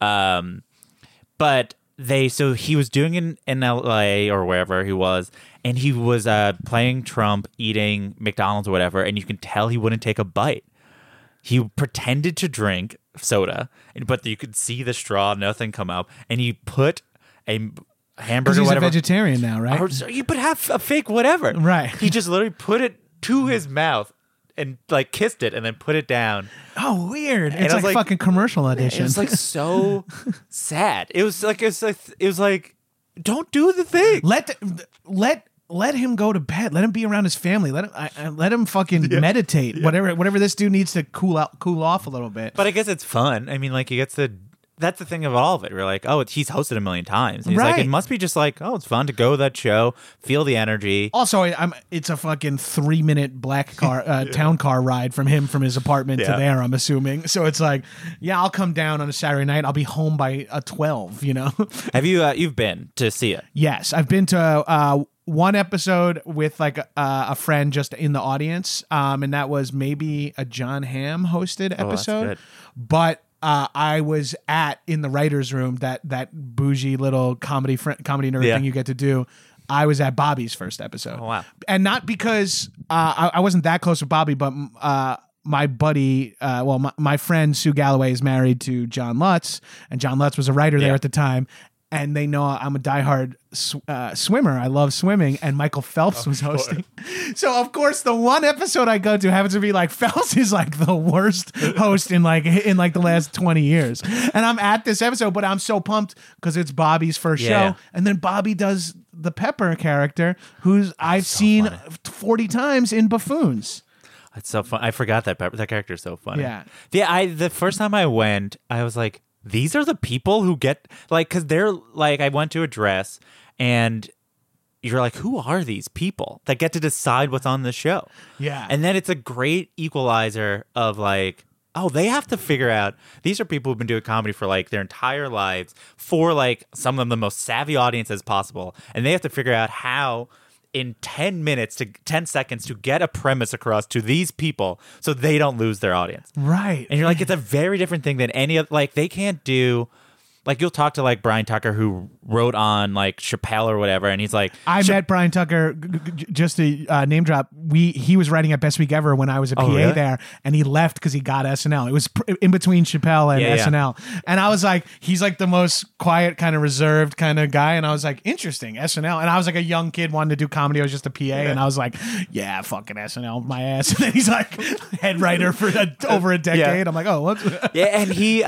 But he was doing it in LA or wherever he was, and he was playing Trump eating McDonald's or whatever, and you can tell he wouldn't take a bite. He pretended to drink soda, but you could see the straw, nothing come up, and he put a hamburger. He's whatever, a vegetarian now, right? Or you put half a fake whatever, right? He just literally put it to his mouth and like kissed it and then put it down. Oh, weird! It's like fucking commercial edition. It was like so sad. It was like don't do the thing. Let let him go to bed. Let him be around his family. Let him fucking meditate. Whatever this dude needs to cool off a little bit. But I guess it's fun. I mean, like he gets to. That's the thing of all of it. We're like, oh, he's hosted a million times. And he's like, it must be just like, oh, it's fun to go to that show, feel the energy. Also, it's a fucking 3-minute black car town car ride from his apartment to there, I'm assuming. So it's like, yeah, I'll come down on a Saturday night. I'll be home by 12, you know? Have you, you've been to see it? Yes, I've been to one episode with like a friend just in the audience. And that was maybe a John Hamm hosted episode. That's good. But I was in the writer's room, that bougie little comedy nerd thing you get to do. I was at Bobby's first episode. Oh, wow. And not because I wasn't that close with Bobby, but my buddy, my friend Sue Galloway is married to John Lutz, and John Lutz was a writer there at the time. And they know I'm a diehard swimmer. I love swimming. And Michael Phelps was hosting. So, of course, the one episode I go to happens to be like Phelps is like the worst host in like the last 20 years. And I'm at this episode, but I'm so pumped because it's Bobby's first show. And then Bobby does the Pepper character, I've seen 40 times in Buffoons. It's so fun. I forgot that Pepper. That character is so funny. Yeah. The first time I went, I was like, these are the people who get, like, because they're, like, I went to a dress, and you're like, who are these people that get to decide what's on the show? Yeah. And then it's a great equalizer of, like, oh, they have to figure out, these are people who've been doing comedy for, like, their entire lives for, like, some of the most savvy audiences possible, and they have to figure out how in 10 minutes to 10 seconds to get a premise across to these people so they don't lose their audience. Right. And you're like, it's a very different thing than any of, like, they can't do, like, you'll talk to, like, Brian Tucker, who wrote on, like, Chappelle or whatever, and he's like... I met Brian Tucker, just to name drop, he was writing at Best Week Ever when I was a PA there, and he left because he got SNL. It was in between Chappelle and SNL. And I was like, he's, like, the most quiet, kind of reserved kind of guy, and I was like, interesting, SNL. And I was, like, a young kid wanting to do comedy. I was just a PA, and I was like, yeah, fucking SNL, my ass. And then he's, like, head writer for over a decade. I'm like, oh, what? And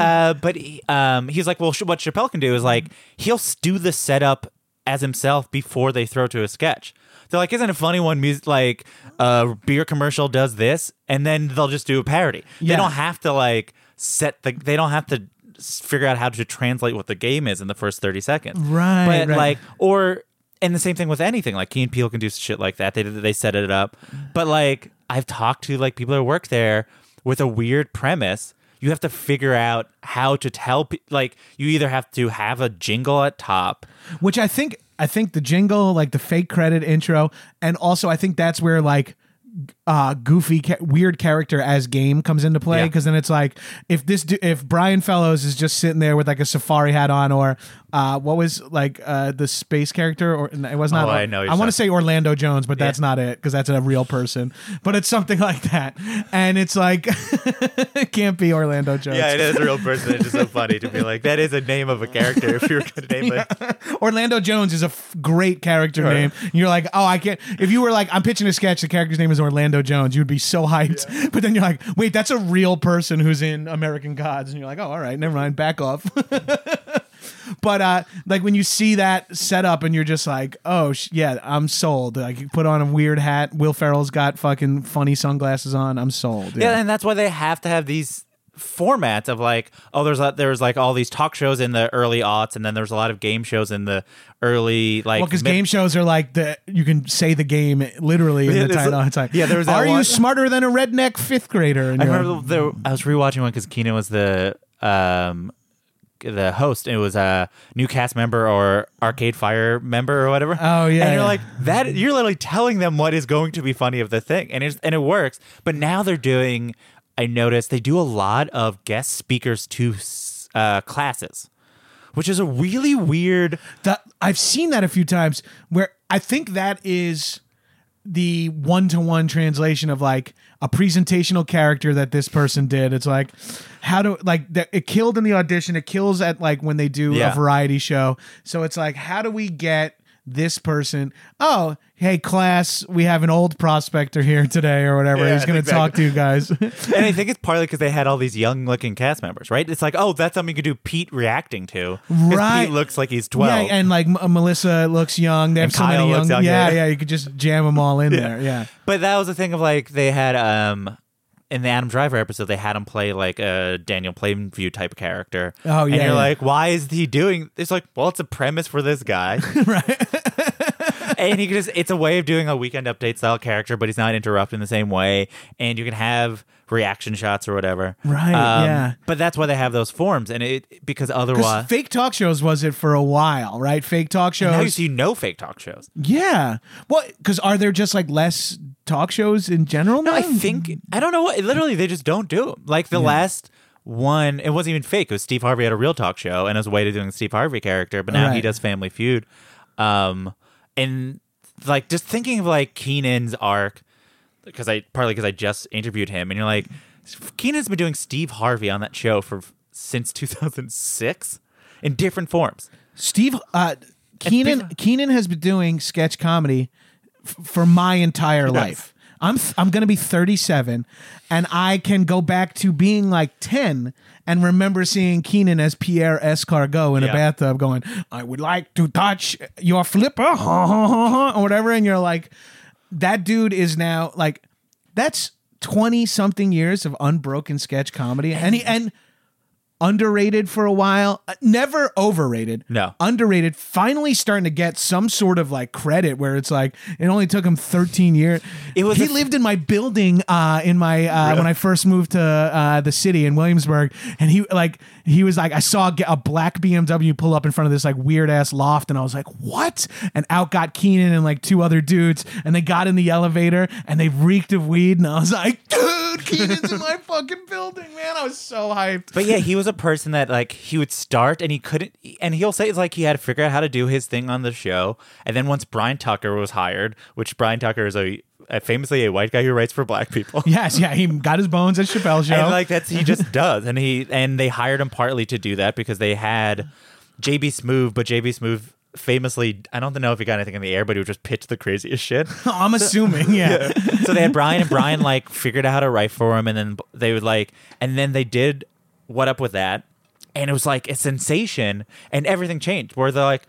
he's like, well, what Chappelle can do is, like, he'll do the setup as himself before they throw to a sketch. They're like, isn't it funny when like a beer commercial does this, and then they'll just do a parody. They don't have to like they don't have to figure out how to translate what the game is in the first 30 seconds. Right. But like, and the same thing with anything, like Key and Peele can do shit like that. They set it up. But like, I've talked to like people that work there with a weird premise. You have to figure out how to tell, like, you either have to have a jingle at top. Which I think the jingle, like the fake credit intro, and also I think that's where, like, goofy weird character as game comes into play, because then it's like if Brian Fellows is just sitting there with like a safari hat on, or what was like the space character, or it was not. I want to say Orlando Jones, but that's not it, because that's a real person. But it's something like that, and it's like it can't be Orlando Jones. Yeah, it is a real person. It's just so funny to be like, that is a name of a character. If you're going to name it, Orlando Jones is a great character name. And you're like, oh, I can't. If you were like, I'm pitching a sketch, the character's name is Orlando Jones, you'd be so hyped. Yeah. But then you're like, wait, that's a real person who's in American Gods, and you're like, oh, all right, never mind, back off. But like when you see that setup and you're just like, oh yeah, I'm sold. Like you put on a weird hat, Will Ferrell's got fucking funny sunglasses on, I'm sold. Yeah, and that's why they have to have these formats of like, oh, there's like all these talk shows in the early aughts, and then there's a lot of game shows in the early, like, well, because game shows are like you can say the game literally in the title. It's like, there was that are you smarter than a redneck fifth grader? And I remember I was rewatching one because Keenan was the host, and it was a new cast member or Arcade Fire member or whatever. Oh yeah, and you're like that. You're literally telling them what is going to be funny of the thing, and it works. But now they're doing. I noticed they do a lot of guest speakers to classes, which is a really weird. I've seen that a few times where I think that is the one-to-one translation of like a presentational character that this person did. It's like, how do, like, it killed in the audition. It kills at like when they do a variety show. So it's like, how do we get this person, oh, hey, class, we have an old prospector here today or whatever. He's going to talk to you guys. And I think it's partly because they had all these young-looking cast members, right? It's like, oh, that's something you could do Pete reacting to. Right. Pete looks like he's 12. Yeah, and like Melissa looks young. They have so Kyle many young. looks young, Yeah, you could just jam them all in there. Yeah. But that was the thing of like they had in the Adam Driver episode, they had him play like a Daniel Plainview type character. Oh, yeah. And you're like, why is he doing? It's like, well, it's a premise for this guy, Right. and he can it's a way of doing a Weekend Update style character, but he's not interrupting the same way, and you can have reaction shots or whatever. Right. Yeah. But that's why they have those forms, and because otherwise, fake talk shows was it for a while, right? Fake talk shows. now you see no fake talk shows. Yeah. Well, because are there just like less talk shows in general now? No, I don't know what. Literally, they just don't do them. Like the last one, it wasn't even fake. It was Steve Harvey had a real talk show, and it was a way to doing the Steve Harvey character. But now he does Family Feud, and like just thinking of like Keenan's arc, because I just interviewed him, and you're like, Keenan's been doing Steve Harvey on that show since 2006 in different forms. Keenan has been doing sketch comedy for my entire life. I'm going to be 37, and I can go back to being like 10 and remember seeing Keenan as Pierre Escargot in a bathtub going, I would like to touch your flipper, or whatever. And you're like, that dude is now like, that's 20-something years of unbroken sketch comedy. And underrated for a while, never overrated. No, underrated. Finally, starting to get some sort of like credit where it's like it only took him 13 years. He lived in my building when I first moved to the city in Williamsburg, and he was like, I saw a black BMW pull up in front of this like weird ass loft, and I was like, what? And out got Keenan and like two other dudes, and they got in the elevator and they reeked of weed, and I was like, dude, Keenan's in my fucking building, man. I was so hyped. But yeah, he was a person that like he would start and he couldn't, and he'll say it's like he had to figure out how to do his thing on the show, and then once Brian Tucker was hired, which Brian Tucker is famously a white guy who writes for black people. Yes, yeah, he got his bones at Chappelle's show, and like he just does, and they hired him partly to do that because they had JB Smoove, but JB Smoove famously, I don't know if he got anything in the air, but he would just pitch the craziest shit. I'm assuming, yeah. So they had Brian, and Brian like figured out how to write for him, and then they would and then they did What Up With That, and it was like a sensation, and everything changed. Where they're like,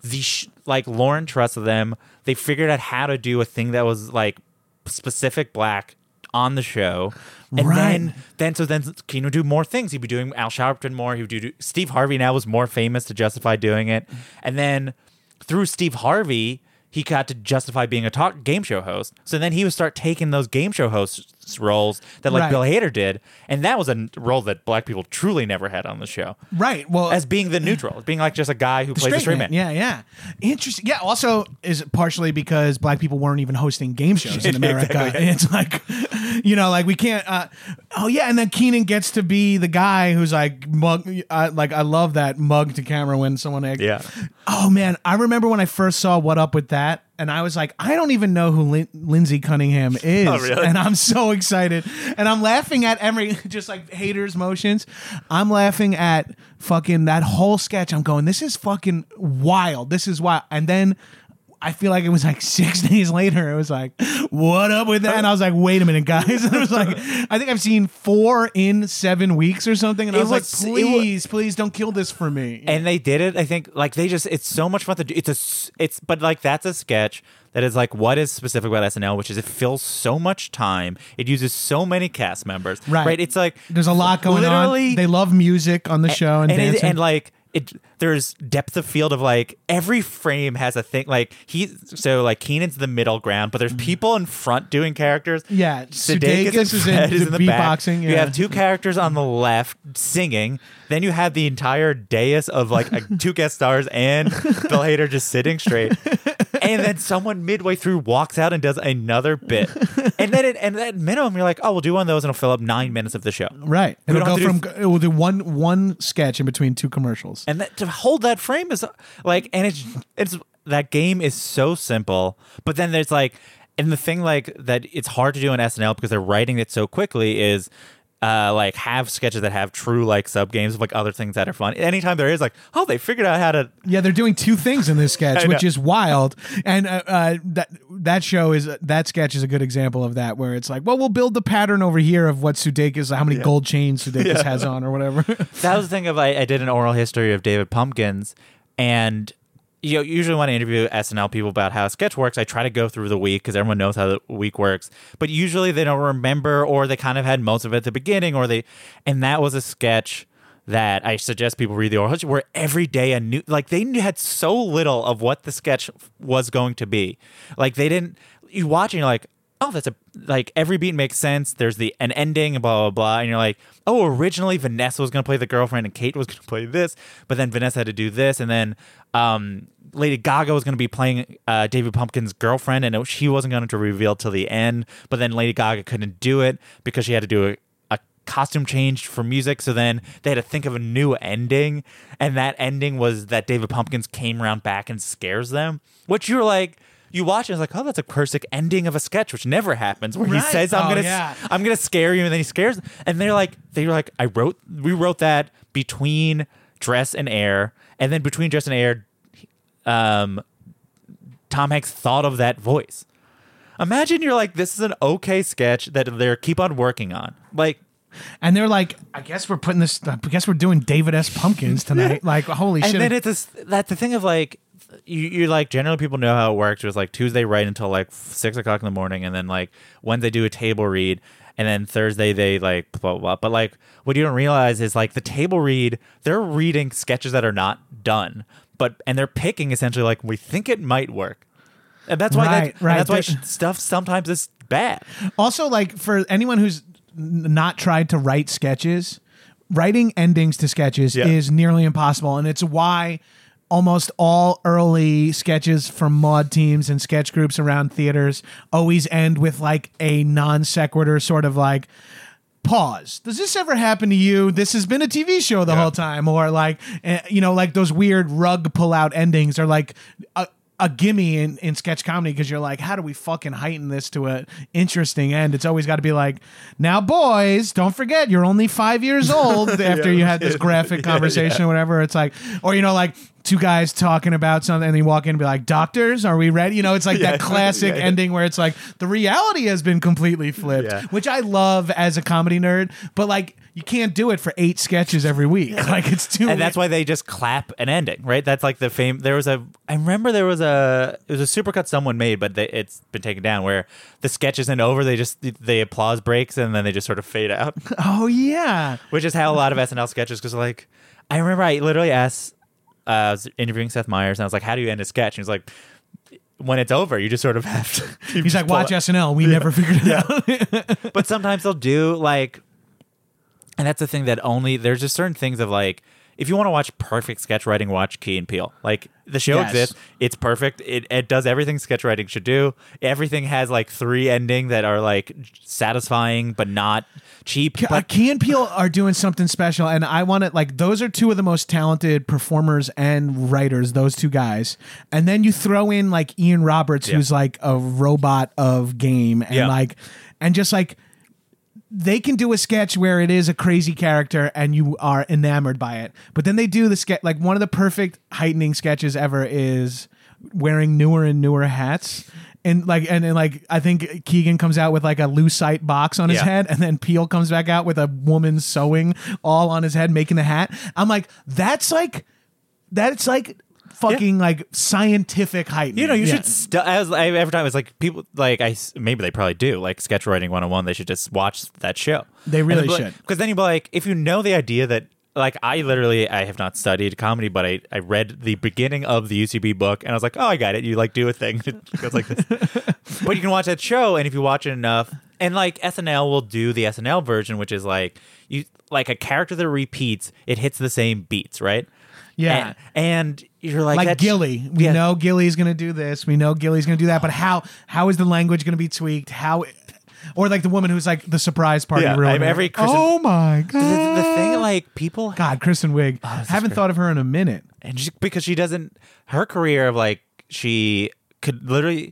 Lauren trusted them. They figured out how to do a thing that was like specific black on the show, and then Keenan would do more things. He'd be doing Al Sharpton more. He would do Steve Harvey. Now was more famous to justify doing it, and then through Steve Harvey, he got to justify being a game show host. So then he would start taking those game show host roles that Bill Hader did, and that was a role that black people truly never had on the show. Right. Well, as being the neutral, as being like just a guy who plays a straight man. Yeah. Interesting. Yeah. Also, is partially because black people weren't even hosting game shows in America. Exactly. It's like, like we can't. And then Keenan gets to be the guy who's like mug. I love that mug to camera when someone. Yeah. Oh man, I remember when I first saw What Up With That. And I was like, I don't even know who Lindsay Cunningham is. Oh, really? And I'm so excited. And I'm laughing at just like Hader's motions. I'm laughing at fucking that whole sketch. I'm going, this is fucking wild. This is wild. And then I feel like it was like 6 days later. It was like, what up with that? And I was like, wait a minute, guys. And it was like, I think I've seen 4 in 7 weeks or something. And I was like, please don't kill this for me. And they did it. I think like it's so much fun to do. But like that's a sketch that is like what is specific about SNL, which is it fills so much time. It uses so many cast members. Right. It's like there's a lot going on. They love music on the show and dancing. And like there's depth of field of like every frame has a thing like Keenan's the middle ground, but there's people in front doing characters. Yeah, Sudeikis is in the beatboxing. Yeah. You have 2 characters on the left singing. Then you have the entire dais of like 2 guest stars and Bill Hader just sitting straight. And then someone midway through walks out and does another bit. And then at minimum, you're like, oh, we'll do one of those and it'll fill up 9 minutes of the show. Right. It will do one sketch in between 2 commercials. And to hold that frame is like, and it's that game is so simple. But then there's like, and the thing like that it's hard to do on SNL because they're writing it so quickly is like have sketches that have true like sub games of like other things that are fun. Anytime there is like, oh, they figured out how to. Yeah, they're doing two things in this sketch, which is wild. And that sketch is a good example of that, where it's like, well, we'll build the pattern over here of what Sudeikis, how many gold chains Sudeikis has on or whatever. That was the thing of I did an oral history of David Pumpkins, and usually when I interview SNL people about how a sketch works, I try to go through the week because everyone knows how the week works. But usually they don't remember, or they kind of had most of it at the beginning, and that was a sketch that I suggest people read the oral history, where every day a new, like they had so little of what the sketch was going to be. Like you watch and you're like, oh, like every beat makes sense. There's an ending, blah, blah, blah. And you're like, oh, originally Vanessa was going to play the girlfriend and Kate was going to play this, but then Vanessa had to do this. And then Lady Gaga was going to be playing David Pumpkin's girlfriend, and she wasn't going to reveal till the end. But then Lady Gaga couldn't do it because she had to do a costume change for music. So then they had to think of a new ending. And that ending was that David Pumpkins came around back and scares them, which you're like, you watch it, it's like, oh, that's a perfect ending of a sketch, which never happens. Where he says, "I'm gonna scare you," and then he scares, and they were like, we wrote that between Dress and Air, and then between Dress and Air, Tom Hanks thought of that voice. Imagine you're like, this is an okay sketch that they keep on working on, like. And they're like, I guess we're doing David S. Pumpkins tonight. Like, holy shit! And then that's the thing of like. You're like, generally people know how it works. It was like Tuesday right until like 6 o'clock in the morning, and then like Wednesday do a table read, and then Thursday they like blah, blah, blah. But like what you don't realize is like the table read, they're reading sketches that are not done, and they're picking essentially like, we think it might work, and that's why that's why stuff sometimes is bad. Also, like for anyone who's not tried to write sketches, writing endings to sketches is nearly impossible, and it's why almost all early sketches from mod teams and sketch groups around theaters always end with like a non sequitur, sort of like, pause. Does this ever happen to you? This has been a TV show the whole time. Or like, like those weird rug pull out endings are like a gimme in sketch comedy, because you're like, how do we fucking heighten this to an interesting end? It's always got to be like, now boys, don't forget you're only 5 years old after you had this graphic conversation or whatever. It's like, or like two guys talking about something and they walk in and be like, doctors, are we ready? It's like that classic ending where it's like the reality has been completely flipped, which I love as a comedy nerd, but like you can't do it for 8 sketches every week. Like it's too. And that's why they just clap an ending, right? That's like the fame. It was a supercut someone made, but it's been taken down, where the sketch isn't over. They applause breaks and then they just sort of fade out. Oh yeah. Which is how a lot of SNL sketches, because like, I remember I literally asked, I was interviewing Seth Meyers and I was like, how do you end a sketch? And he was like, when it's over, you just sort of have to. He's like, watch SNL. We never figured it out. But sometimes they'll do like, and that's the thing that there's just certain things of like, if you want to watch perfect sketch writing, watch Key and Peele. Like the show exists, it's perfect. It does everything sketch writing should do. Everything has like 3 endings that are like satisfying but not cheap. Key and Peele are doing something special, and I want to like, those are 2 of the most talented performers and writers, those 2 guys. And then you throw in like Ian Roberts, who's like a robot of game, and like, and just like, they can do a sketch where it is a crazy character and you are enamored by it. But then they do the sketch, like one of the perfect heightening sketches ever is wearing newer and newer hats. And like, and like, I think Keegan comes out with like a lucite box on his head, and then Peele comes back out with a woman sewing all on his head, making the hat. I'm like, that's like fucking like scientific heightening. You should every time it's like people like maybe they probably do like sketch writing 101. They should just watch that show. They really should, because then you'd be like, if you know the idea that like I have not studied comedy, but I read the beginning of the UCB book and I was like, oh, I got it. You like do a thing. It goes like this. But you can watch that show, and if you watch it enough, and like SNL will do the SNL version, which is like you like a character that repeats, it hits the same beats, right? Yeah. And you're like Gilly. We know Gilly's going to do this. We know Gilly's going to do that. But how is the language going to be tweaked? Or like the woman who's like the surprise party ruiner. Oh my God. The thing, like people. God, Kristen Wiig. I haven't thought of her in a minute. And because she doesn't, her career of like, she could literally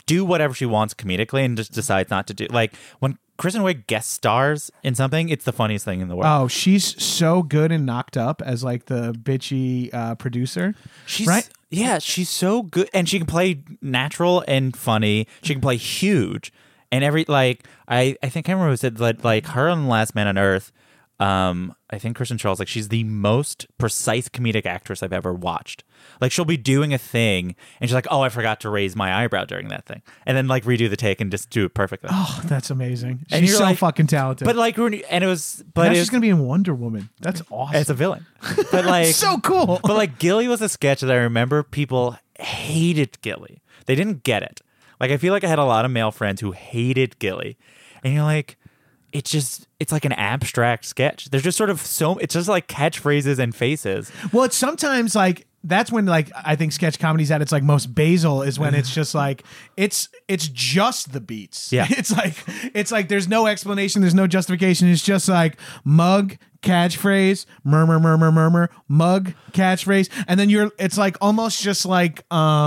do whatever she wants comedically and just decides not to do. Like when Kristen Wiig guest stars in something, it's the funniest thing in the world. Oh, she's so good and Knocked Up as like the bitchy producer. She's right. Yeah, she's so good, and she can play natural and funny. She can play huge, and every like I think I remember who said that like her on Last Man on Earth. I think Kristen Charles, like she's the most precise comedic actress I've ever watched. Like she'll be doing a thing and she's like, oh, I forgot to raise my eyebrow during that thing. And then like redo the take and just do it perfectly. Oh, that's amazing. And she's so like, fucking talented. But like, and it was, but now she's going to be in Wonder Woman. That's awesome. As a villain. But like, so cool. But like Gilly was a sketch that I remember people hated Gilly. They didn't get it. Like I feel like I had a lot of male friends who hated Gilly. And you're like, it's like an abstract sketch. There's just sort of it's just like catchphrases and faces. Well, it's sometimes like, that's when like I think sketch comedy's at its like most basal is when it's just like it's just the beats. Yeah. It's like there's no explanation, there's no justification. It's just like mug, catchphrase, murmur, murmur, murmur, mug, catchphrase, and then it's like almost just like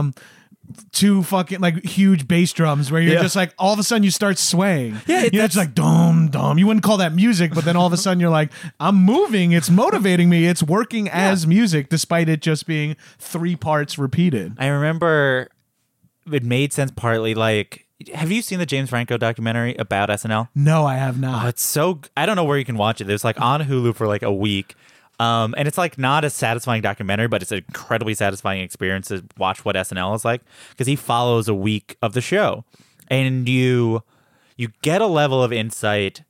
two fucking like huge bass drums where you're just like all of a sudden you start swaying. Yeah, it's like dum dum. You wouldn't call that music, but then all of a sudden you're like, I'm moving. It's motivating me. It's working as music, despite it just being 3 parts repeated. I remember it made sense partly. Like, have you seen the James Franco documentary about SNL? No, I have not. Oh, it's so. I don't know where you can watch it. It was like on Hulu for like a week. And it's like not a satisfying documentary, but it's an incredibly satisfying experience to watch what SNL is like because he follows a week of the show, and you get a level of insight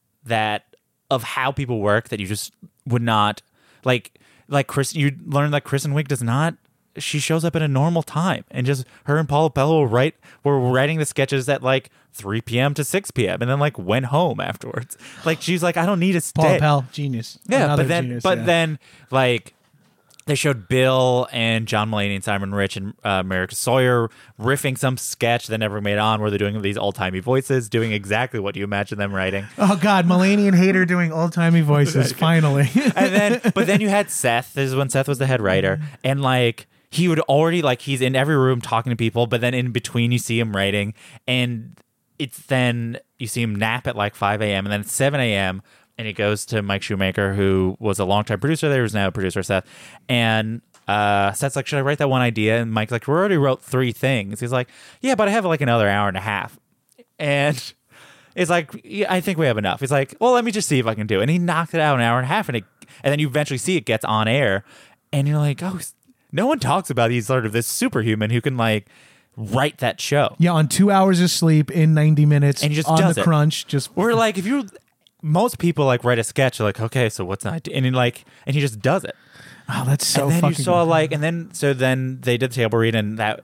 of how people work that you just would not like Chris. You learn that Kristen Wiig does not. She shows up at a normal time, and just her and Paula Pell were writing the sketches at like 3 p.m. to 6 p.m. and then like went home afterwards. Like she's like, I don't need to stay. Paula Pell, genius. Yeah, Another but then like they showed Bill and John Mulaney and Simon Rich and America Sawyer riffing some sketch that never made on, where they're doing these old-timey voices, doing exactly what you imagine them writing. Oh God, Mulaney and Hader doing old-timey voices, finally. But then you had Seth. This is when Seth was the head writer, and like he would already like he's in every room talking to people, but then in between you see him writing, and then you see him nap at like 5 a.m. and then at 7 a.m. and he goes to Mike Shoemaker, who was a longtime producer there, who's now a producer of Seth. And Seth's like, should I write that one idea? And Mike's like, we already wrote 3 things. He's like, yeah, but I have like another hour and a half. And it's like, yeah, I think we have enough. He's like, well, let me just see if I can do it. And he knocked it out an hour and a half. And then you eventually see it gets on air. And you're like, oh, no one talks about he's sort of this superhuman who can like write that show. Yeah, on 2 hours of sleep in 90 minutes, and he just on does the it. crunch. Just we're like, most people like write a sketch, like, okay, so what's not, and he just does it. Oh, that's so. And then fucking you saw good. like, and then they did the table read, and that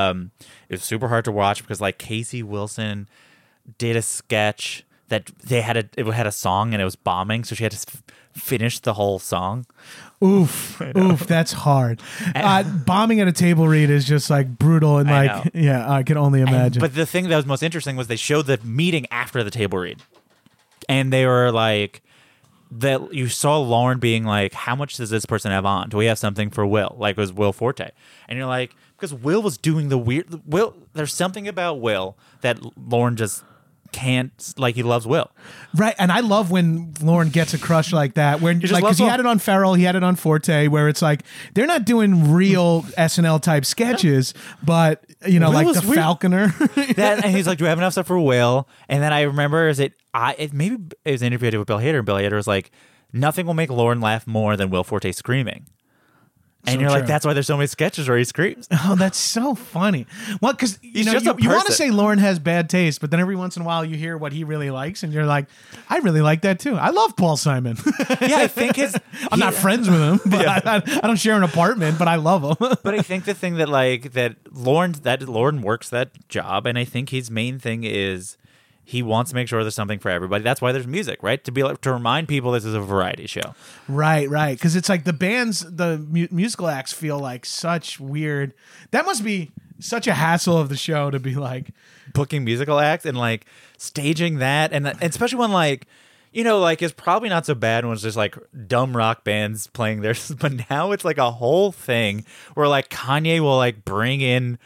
it was super hard to watch because like Casey Wilson did a sketch that it had a song and it was bombing, so she had to finish the whole song. Oof, that's hard. Bombing at a table read is just like brutal and like, yeah, I can only imagine. But the thing that was most interesting was they showed the meeting after the table read, and they were like, that you saw Lauren being like, how much does this person have on? Do we have something for Will? Like it was Will Forte, and you're like, because Will was doing the weird. There's something about Will that Lauren just can't, like, he loves Will, right? And I love when Lauren gets a crush like that, when like, because he had it on Ferrell, he had it on Forte, where it's like they're not doing real SNL type sketches, but you know, Will like the weird. Falconer. And he's like, do we have enough stuff for Will? And then I remember maybe it was an interview I did with Bill Hader, and Bill Hader was like, nothing will make Lauren laugh more than Will Forte screaming. And so you're like, that's why there's so many sketches where he screams. Oh, that's so funny. Well, because you want to say Lauren has bad taste, but then every once in a while you hear what he really likes, and you're like, I really like that too. I love Paul Simon. Yeah, I think I'm not friends with him, but I don't share an apartment, but I love him. But I think the thing that Lauren works that job, and I think his main thing is he wants to make sure there's something for everybody. That's why there's music, right? To remind people this is a variety show. Right. Because it's like the musical acts feel like such weird. That must be such a hassle of the show to be like booking musical acts and like staging that, and especially when like, you know, like it's probably not so bad when it's just like dumb rock bands playing theirs, but now it's like a whole thing where like Kanye will like bring in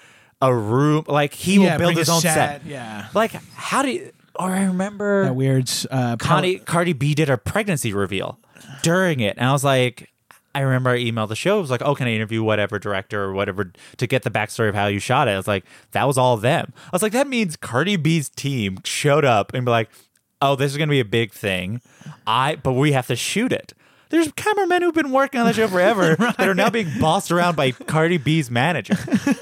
a room. Like he will build bring his a own set. Yeah. Like how do you? Or I remember That weird. Cardi B did a pregnancy reveal during it, and I was like, I remember I emailed the show. It was like, oh, can I interview whatever director or whatever to get the backstory of how you shot it? I was like, that was all of them. I was like, that means Cardi B's team showed up and be like, oh, this is going to be a big thing. But we have to shoot it. There's cameramen who've been working on the show forever that are now being bossed around by Cardi B's manager.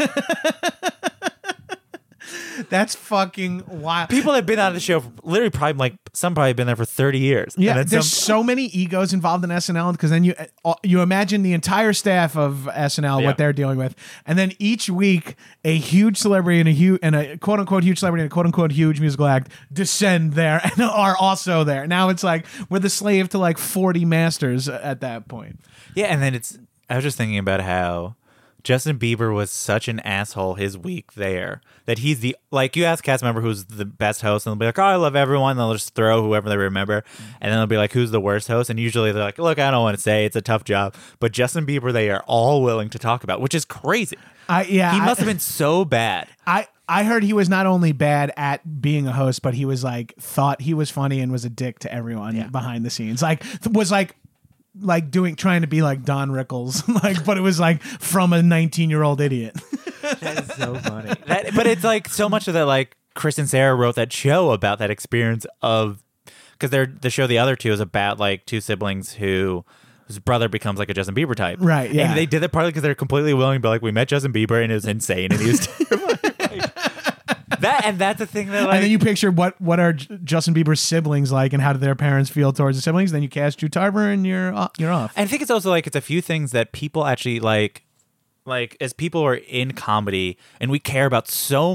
That's fucking wild. People have been on the show for literally probably like some probably been there for 30 years. Yeah, there's so many egos involved in SNL because then you imagine the entire staff of SNL what they're dealing with, and then each week a huge celebrity and a quote unquote huge celebrity and a quote unquote huge musical act descend there and are also there. Now it's like we're the slave to like 40 masters at that point. Yeah, and then I was just thinking about how Justin Bieber was such an asshole his week there that he's you ask cast member who's the best host and they'll be like, oh, I love everyone. They'll just throw whoever they remember. And then they'll be like, who's the worst host? And usually they're like, look, I don't want to say, it's a tough job. But Justin Bieber, they are all willing to talk about, which is crazy. He must have been so bad. I heard he was not only bad at being a host, but he was like, thought he was funny and was a dick to everyone behind the scenes. Trying to be like Don Rickles, but it was like from a 19-year-old idiot. That is so funny. But it's like so much of that, like Chris and Sarah wrote that show about that experience of, because the show The Other Two is about like two siblings whose brother becomes like a Justin Bieber type. Right, yeah. And they did it partly because they're completely willing to be like, we met Justin Bieber and it was insane and he was that's the thing that like, and then you picture what are Justin Bieber's siblings like and how do their parents feel towards the siblings, then you cast Drew Tarver and you're off. And I think it's also like it's a few things that people actually like as people are in comedy and we care about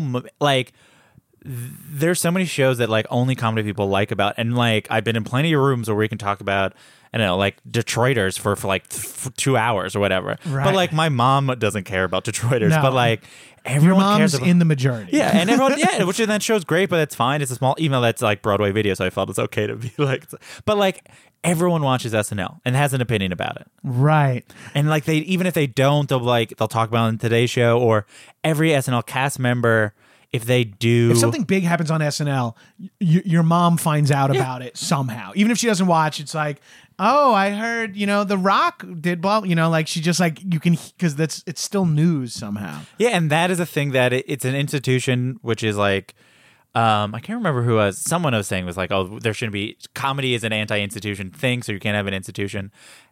there's so many shows that like only comedy people like about, and like I've been in plenty of rooms where we can talk about, I don't know, like Detroiters for like 2 hours or whatever. Right. But like my mom doesn't care about Detroiters, but like everyone Your mom's cares about, in the majority. Yeah, and everyone, which then show's great, but it's fine. It's a small, even though that's like Broadway video, so I felt it's okay to be like, but like everyone watches SNL and has an opinion about it, right? And like even if they don't, they'll talk about it in today's show, or every SNL cast member. If something big happens on SNL, your mom finds out about it somehow. Even if she doesn't watch, it's like, oh, I heard, The Rock did blah, like she just like, you can, because it's still news somehow. Yeah, and that is a thing that it's an institution, which is like, I can't remember someone was saying was like, oh, there shouldn't be, comedy is an anti-institution thing, so you can't have an institution.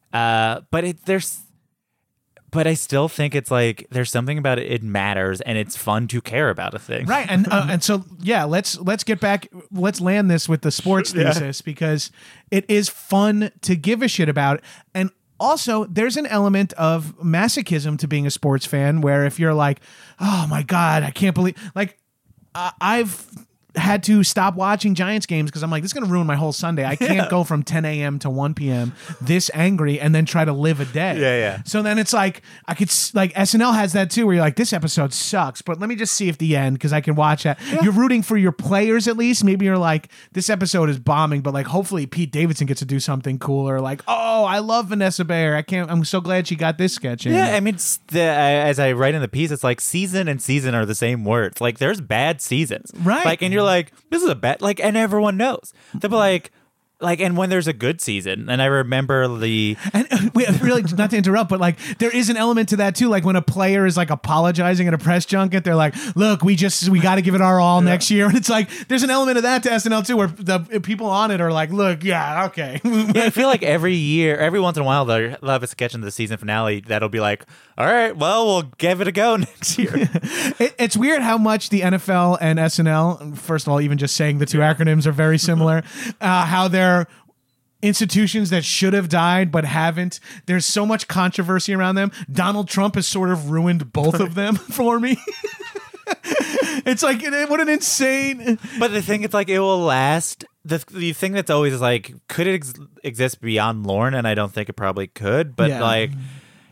But I still think it's like there's something about it matters and it's fun to care about a thing. Right. And so, yeah, let's get back. Let's land this with the sports thesis because it is fun to give a shit about. And also, there's an element of masochism to being a sports fan where if you're like, oh, my God, I can't believe like I've had to stop watching Giants games because I'm like, this is going to ruin my whole Sunday. I can't go from 10 a.m. to 1 p.m. this angry and then try to live a day. Yeah. So then it's like, I could, like, SNL has that too, where you're like, this episode sucks, but let me just see if the end because I can watch that. Yeah. You're rooting for your players at least. Maybe you're like, this episode is bombing, but like, hopefully Pete Davidson gets to do something cool, or like, oh, I love Vanessa Bayer. I'm so glad she got this sketch in. Yeah, I mean, as I write in the piece, it's like season and season are the same words. Like, there's bad seasons. Right. Like, and you're like, this is a bad, like, and everyone knows. They'll be like, and when there's a good season, and I remember and really not to interrupt, but like there is an element to that too. Like when a player is like apologizing at a press junket, they're like, "Look, we got to give it our all next year." And it's like there's an element of that to SNL too, where the people on it are like, "Look, yeah, okay." Yeah, I feel like every once in a while they'll have a sketch in the season finale that'll be like, "All right, well, we'll give it a go next year." It's weird how much the NFL and SNL, first of all, even just saying the two acronyms are very similar. How they're institutions that should have died but haven't. There's so much controversy around them. Donald Trump has sort of ruined both of them for me. It's like, what an insane. But the thing, it's like it will last. The thing that's always is like, could it exist beyond Lorne? And I don't think it probably could. But like,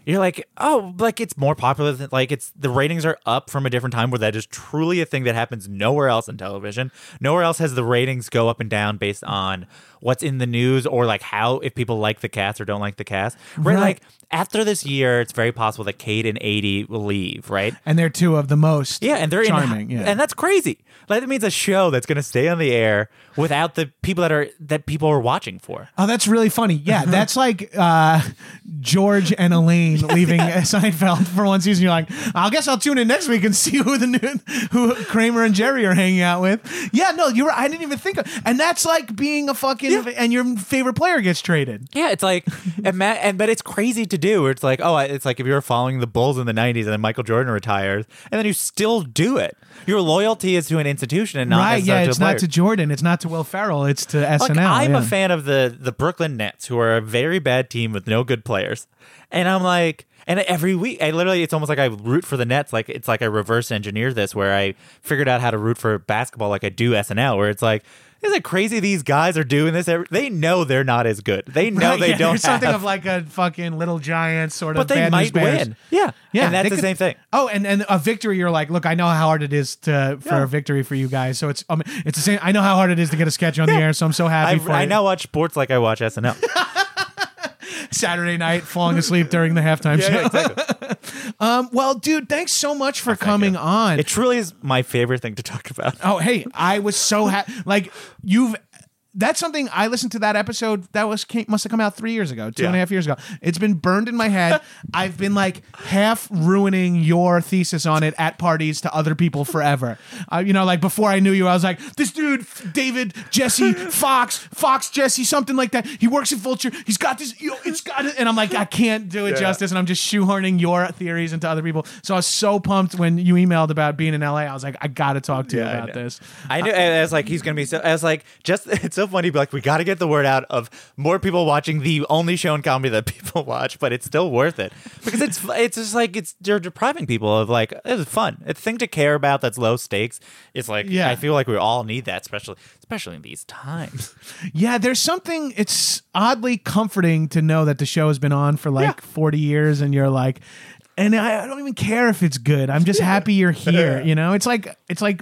you're like, oh, like it's more popular than like it's the ratings are up from a different time where that is truly a thing that happens nowhere else in television. Nowhere else has the ratings go up and down based on what's in the news or like how if people like the cast or don't like the cast. Right. Like after this year, it's very possible that Kate and Aidy will leave, right? And they're two of the most and they're charming. And that's crazy. Like that means a show that's going to stay on the air without the people that people are watching for. Oh, that's really funny. Yeah, that's like George and Elaine leaving Seinfeld for one season. You're like, I guess I'll tune in next week and see who Kramer and Jerry are hanging out with. Yeah, no, you're right. I didn't even think of, and that's like being a fucking and your favorite player gets traded. Yeah, it's like, but it's crazy to do. It's like, it's like if you were following the Bulls in the '90s and then Michael Jordan retires, and then you still do it. Your loyalty is to an institution and not necessarily to it's not to Jordan, it's not to Will Ferrell, it's to SNL. Like, I'm a fan of the Brooklyn Nets, who are a very bad team with no good players, and I'm like. And every week, it's almost like I root for the Nets. Like it's like I reverse engineer this, where I figured out how to root for basketball like I do SNL, where it's like, isn't it crazy these guys are doing this? They know they're not as good. They know they don't there's something of like a fucking Little Giants sort of. But they might win. Yeah. And that's the same thing. Oh, and a victory, you're like, look, I know how hard it is for a victory for you guys. So it's the same. I know how hard it is to get a sketch on the air, so I'm so happy for you. I now watch sports like I watch SNL. Saturday night, falling asleep during the halftime show. Yeah, exactly. Well, dude, thanks so much for coming on. It truly is my favorite thing to talk about. Oh, hey, I was so happy. Like, that's something I listened to that episode that must have come out 3 years ago, 2.5 years ago. It's been burned in my head. I've been like half ruining your thesis on it at parties to other people forever. Like before I knew you, I was like, this dude, David, Jesse, Fox, Jesse, something like that. He works at Vulture. He's got this, it's got it. And I'm like, I can't do it justice. And I'm just shoehorning your theories into other people. So I was so pumped when you emailed about being in LA. I was like, I got to talk to you about this. I knew. I was like, he's going to be so, I was like, it's so funny, like we got to get the word out of more people watching the only show in comedy that people watch, but it's still worth it because it's just like you're depriving people of like it's fun. It's a thing to care about that's low stakes. It's like I feel like we all need that, especially in these times. Yeah, there's something. It's oddly comforting to know that the show has been on for like 40 years, and you're like. And I don't even care if it's good. I'm just happy you're here. It's like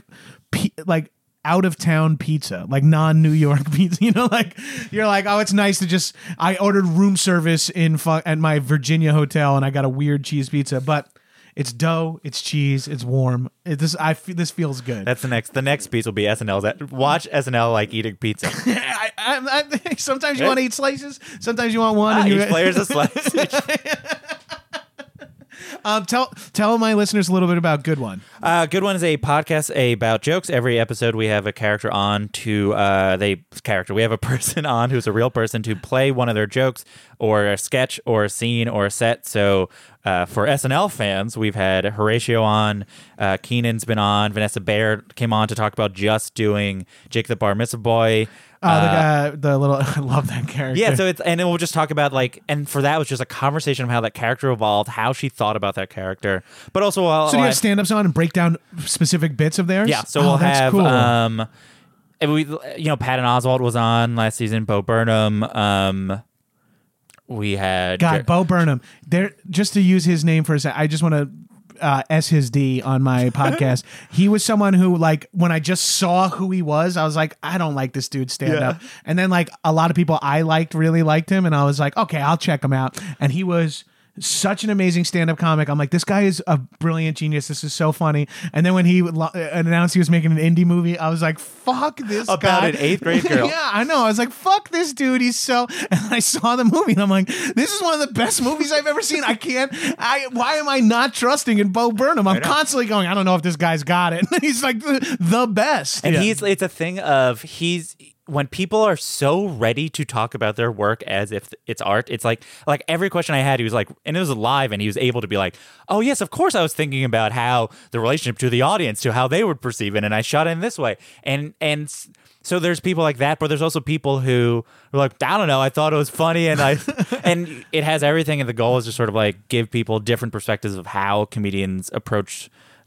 out of town pizza, like non-New York pizza. Like you're like, oh, it's nice to just. I ordered room service at my Virginia hotel, and I got a weird cheese pizza, but it's dough, it's cheese, it's warm. This feels good. That's the next piece will be SNL. Watch SNL like eating pizza. Sometimes you want to eat slices. Sometimes you want one. And each player's a slice. Tell my listeners a little bit about Good One. Good One is a podcast about jokes. Every episode we have a character on we have a person on who's a real person to play one of their jokes or a sketch or a scene or a set. So for SNL fans, we've had Horatio on, Keenan's been on, Vanessa Bayer came on to talk about just doing Jake the Bar Mitzvah Boy. I love that character. Yeah, so we'll just talk about and for that was just a conversation of how that character evolved, how she thought about that character, but also so do you have stand-ups on and break down specific bits of theirs? Yeah, so we'll have cool. Patton Oswalt was on last season, Bo Burnham. We had Bo Burnham. There, just to use his name for a second, I just want to. S his D on my podcast. He was someone who, like, when I just saw who he was, I was like, I don't like this dude stand up. And then, like, a lot of people I really liked him, and I was like, okay, I'll check him out. And he was such an amazing stand-up comic. I'm like, this guy is a brilliant genius. This is so funny. And then when he announced he was making an indie movie, I was like, fuck this guy. About an 8th grade girl. Yeah, I know. I was like, fuck this dude. He's so... And I saw the movie, and I'm like, this is one of the best movies I've ever seen. Why am I not trusting in Bo Burnham? I'm constantly going, I don't know if this guy's got it. He's like the best. And it's a thing of when people are so ready to talk about their work as if it's art, it's like every question I had, he was like, and it was live, and he was able to be like, oh yes, of course I was thinking about how the relationship to the audience, to how they would perceive it, and I shot it in this way. And so there's people like that, but there's also people who are like, I don't know, I thought it was funny, and and it has everything, and the goal is to sort of like give people different perspectives of how comedians approach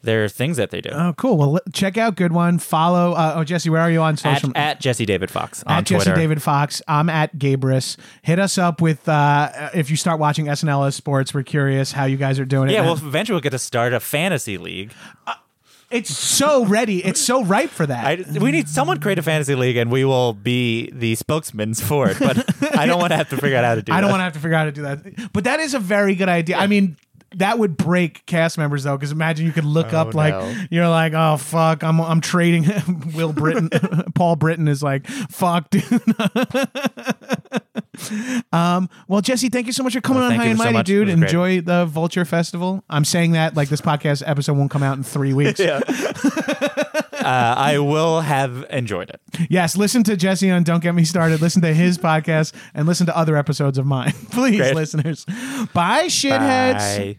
their things that they do. Oh, cool. Well, check out Good One. Follow. Jesse, where are you on social? At Jesse David Fox on at Twitter. Jesse David Fox. I'm at Gabrus. Hit us up with if you start watching SNL as sports. We're curious how you guys are doing it. Yeah, well, eventually we'll get to start a fantasy league. It's so ready. It's so ripe for that. We need someone create a fantasy league, and we will be the spokesmen for it. But I don't want to have to figure out how to do that. I don't want to have to figure out how to do that. But that is a very good idea. I mean, that would break cast members though, because imagine you could look up like you're like, oh fuck, I'm trading Will Britton. Paul Britton is like, fuck, dude. Well, Jesse, thank you so much for coming on High and Mighty, dude. Enjoy the Vulture Festival. I'm saying that like this podcast episode won't come out in 3 weeks. Yeah. I will have enjoyed it. Yes, listen to Jesse on Don't Get Me Started. Listen to his podcast and listen to other episodes of mine. Please, listeners. Bye, shitheads. Bye.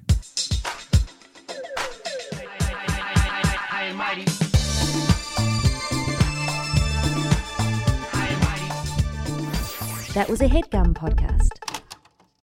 That was a HeadGum podcast.